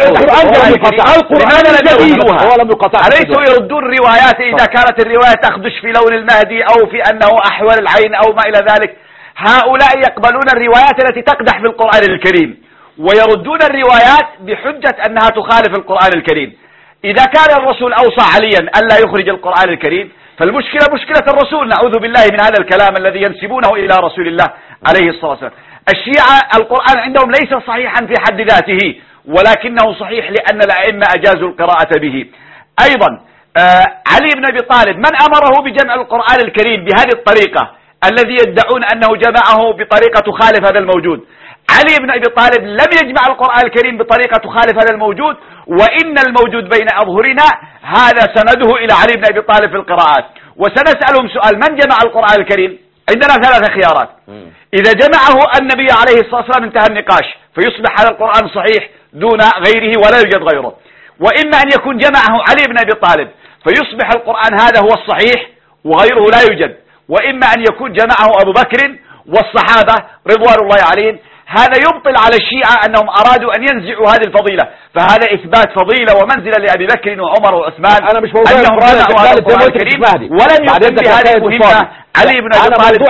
أليسوا يردون الروايات إذا كانت الرواية تخدش في لون المهدي أو في أنه أحول العين أو ما إلى ذلك؟ هؤلاء يقبلون الروايات التي تقدح في القرآن الكريم ويردون الروايات بحجة أنها تخالف القرآن الكريم. إذا كان الرسول أوصى عليا ألا يخرج القرآن الكريم فالمشكلة مشكلة الرسول، نعوذ بالله من هذا الكلام الذي ينسبونه إلى رسول الله عليه الصلاة والسلام. الشيعة القرآن عندهم ليس صحيحا في حد ذاته، ولكنه صحيح لأن الأئمة أجازوا القراءة به. أيضا علي بن أبي طالب من أمره بجمع القرآن الكريم بهذه الطريقة الذي يدعون أنه جمعه بطريقة تخالف هذا الموجود؟ علي بن أبي طالب لم يجمع القرآن الكريم بطريقة تخالف هذا الموجود، وإن الموجود بين أظهرنا هذا سنده إلى علي بن أبي طالب في القراءات. وسنسألهم سؤال، من جمع القرآن الكريم؟ عندنا ثلاث خيارات. إذا جمعه النبي عليه الصلاة والسلام انتهى النقاش فيصبح هذا القرآن صحيح دون غيره ولا يوجد غيره، وإما أن يكون جمعه علي بن أبي طالب فيصبح القرآن هذا هو الصحيح وغيره لا يوجد، وإما أن يكون جمعه أبو بكر والصحابة رضوان الله عليهم. هذا يبطل على الشيعة أنهم أرادوا أن ينزعوا هذه الفضيلة، فهذا إثبات فضيلة ومنزلة لأبي بكر وعمر وعثمان. أنا مش موضوع القرآن الكريم ولم يكن بهذه المهمة علي بن أبي طالب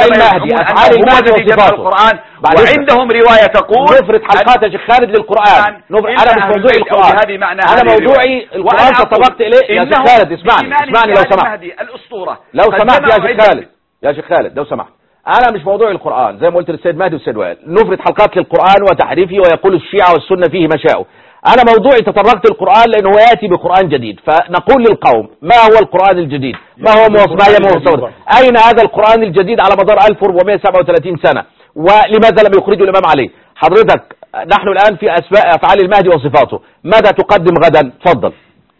هو الذي جمع القرآن، وعندهم رواية تقول نفرد حلقات يا شيخ خالد للقرآن. أنا مش موضوعي القرآن، أنا موضوعي القرآن تطرقت إليه. يا شيخ خالد اسمعني لو سمحت، الأسطورة لو سمحت يا شيخ خالد لو سمحت. أنا مش موضوع القرآن زي ما قلت للسيد مهدي والسيد وائل، نفرد حلقات للقرآن وتحريفه ويقول الشيعة والسنة فيه مشاؤه. أنا موضوعي تطرقت للقرآن لأنه يأتي بقرآن جديد، فنقول للقوم ما هو القرآن الجديد؟ ما هو مصور؟ أين هذا القرآن الجديد على مدار 1437 سنة؟ ولماذا لم يخرجوا الإمام علي؟ حضرتك نحن الآن في أفعال المهدي وصفاته، ماذا تقدم غدا؟ تفضل.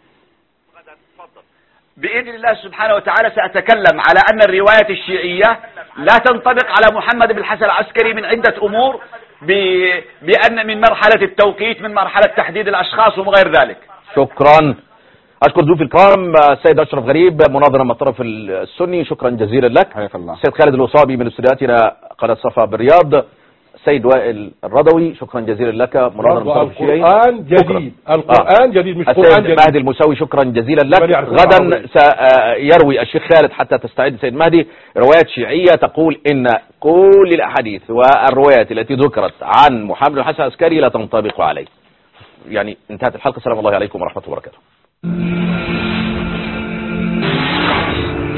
بإذن الله سبحانه وتعالى سأتكلم على أن الرواية الشيعية لا تنطبق على محمد بن الحسن العسكري من عدة أمور، بأن من مرحلة التوقيت، من مرحلة تحديد الأشخاص وغير ذلك. شكرا. أشكر ضيوف الكرام السيد أشرف غريب مناظرا من الطرف السني، شكرا جزيلا لك. حياك الله. السيد خالد الوصابي من استوديوهاتنا قناة صفا بالرياض. السيد وائل الرضوي شكرا جزيلا لك مناظرا من الطرف الشيعي. القرآن جديد، القرآن جديد مش قرآن السيد جديد. مهدي المساوي شكرا جزيلا لك. غدا سيروي الشيخ خالد حتى تستعد السيد مهدي روايات شيعية تقول إن كل الأحاديث والروايات التي ذكرت عن محمد بن الحسن العسكري لا تنطبق عليه. يعني انتهت الحلقة. السلام الله عليكم ورحمة الله وبركاته.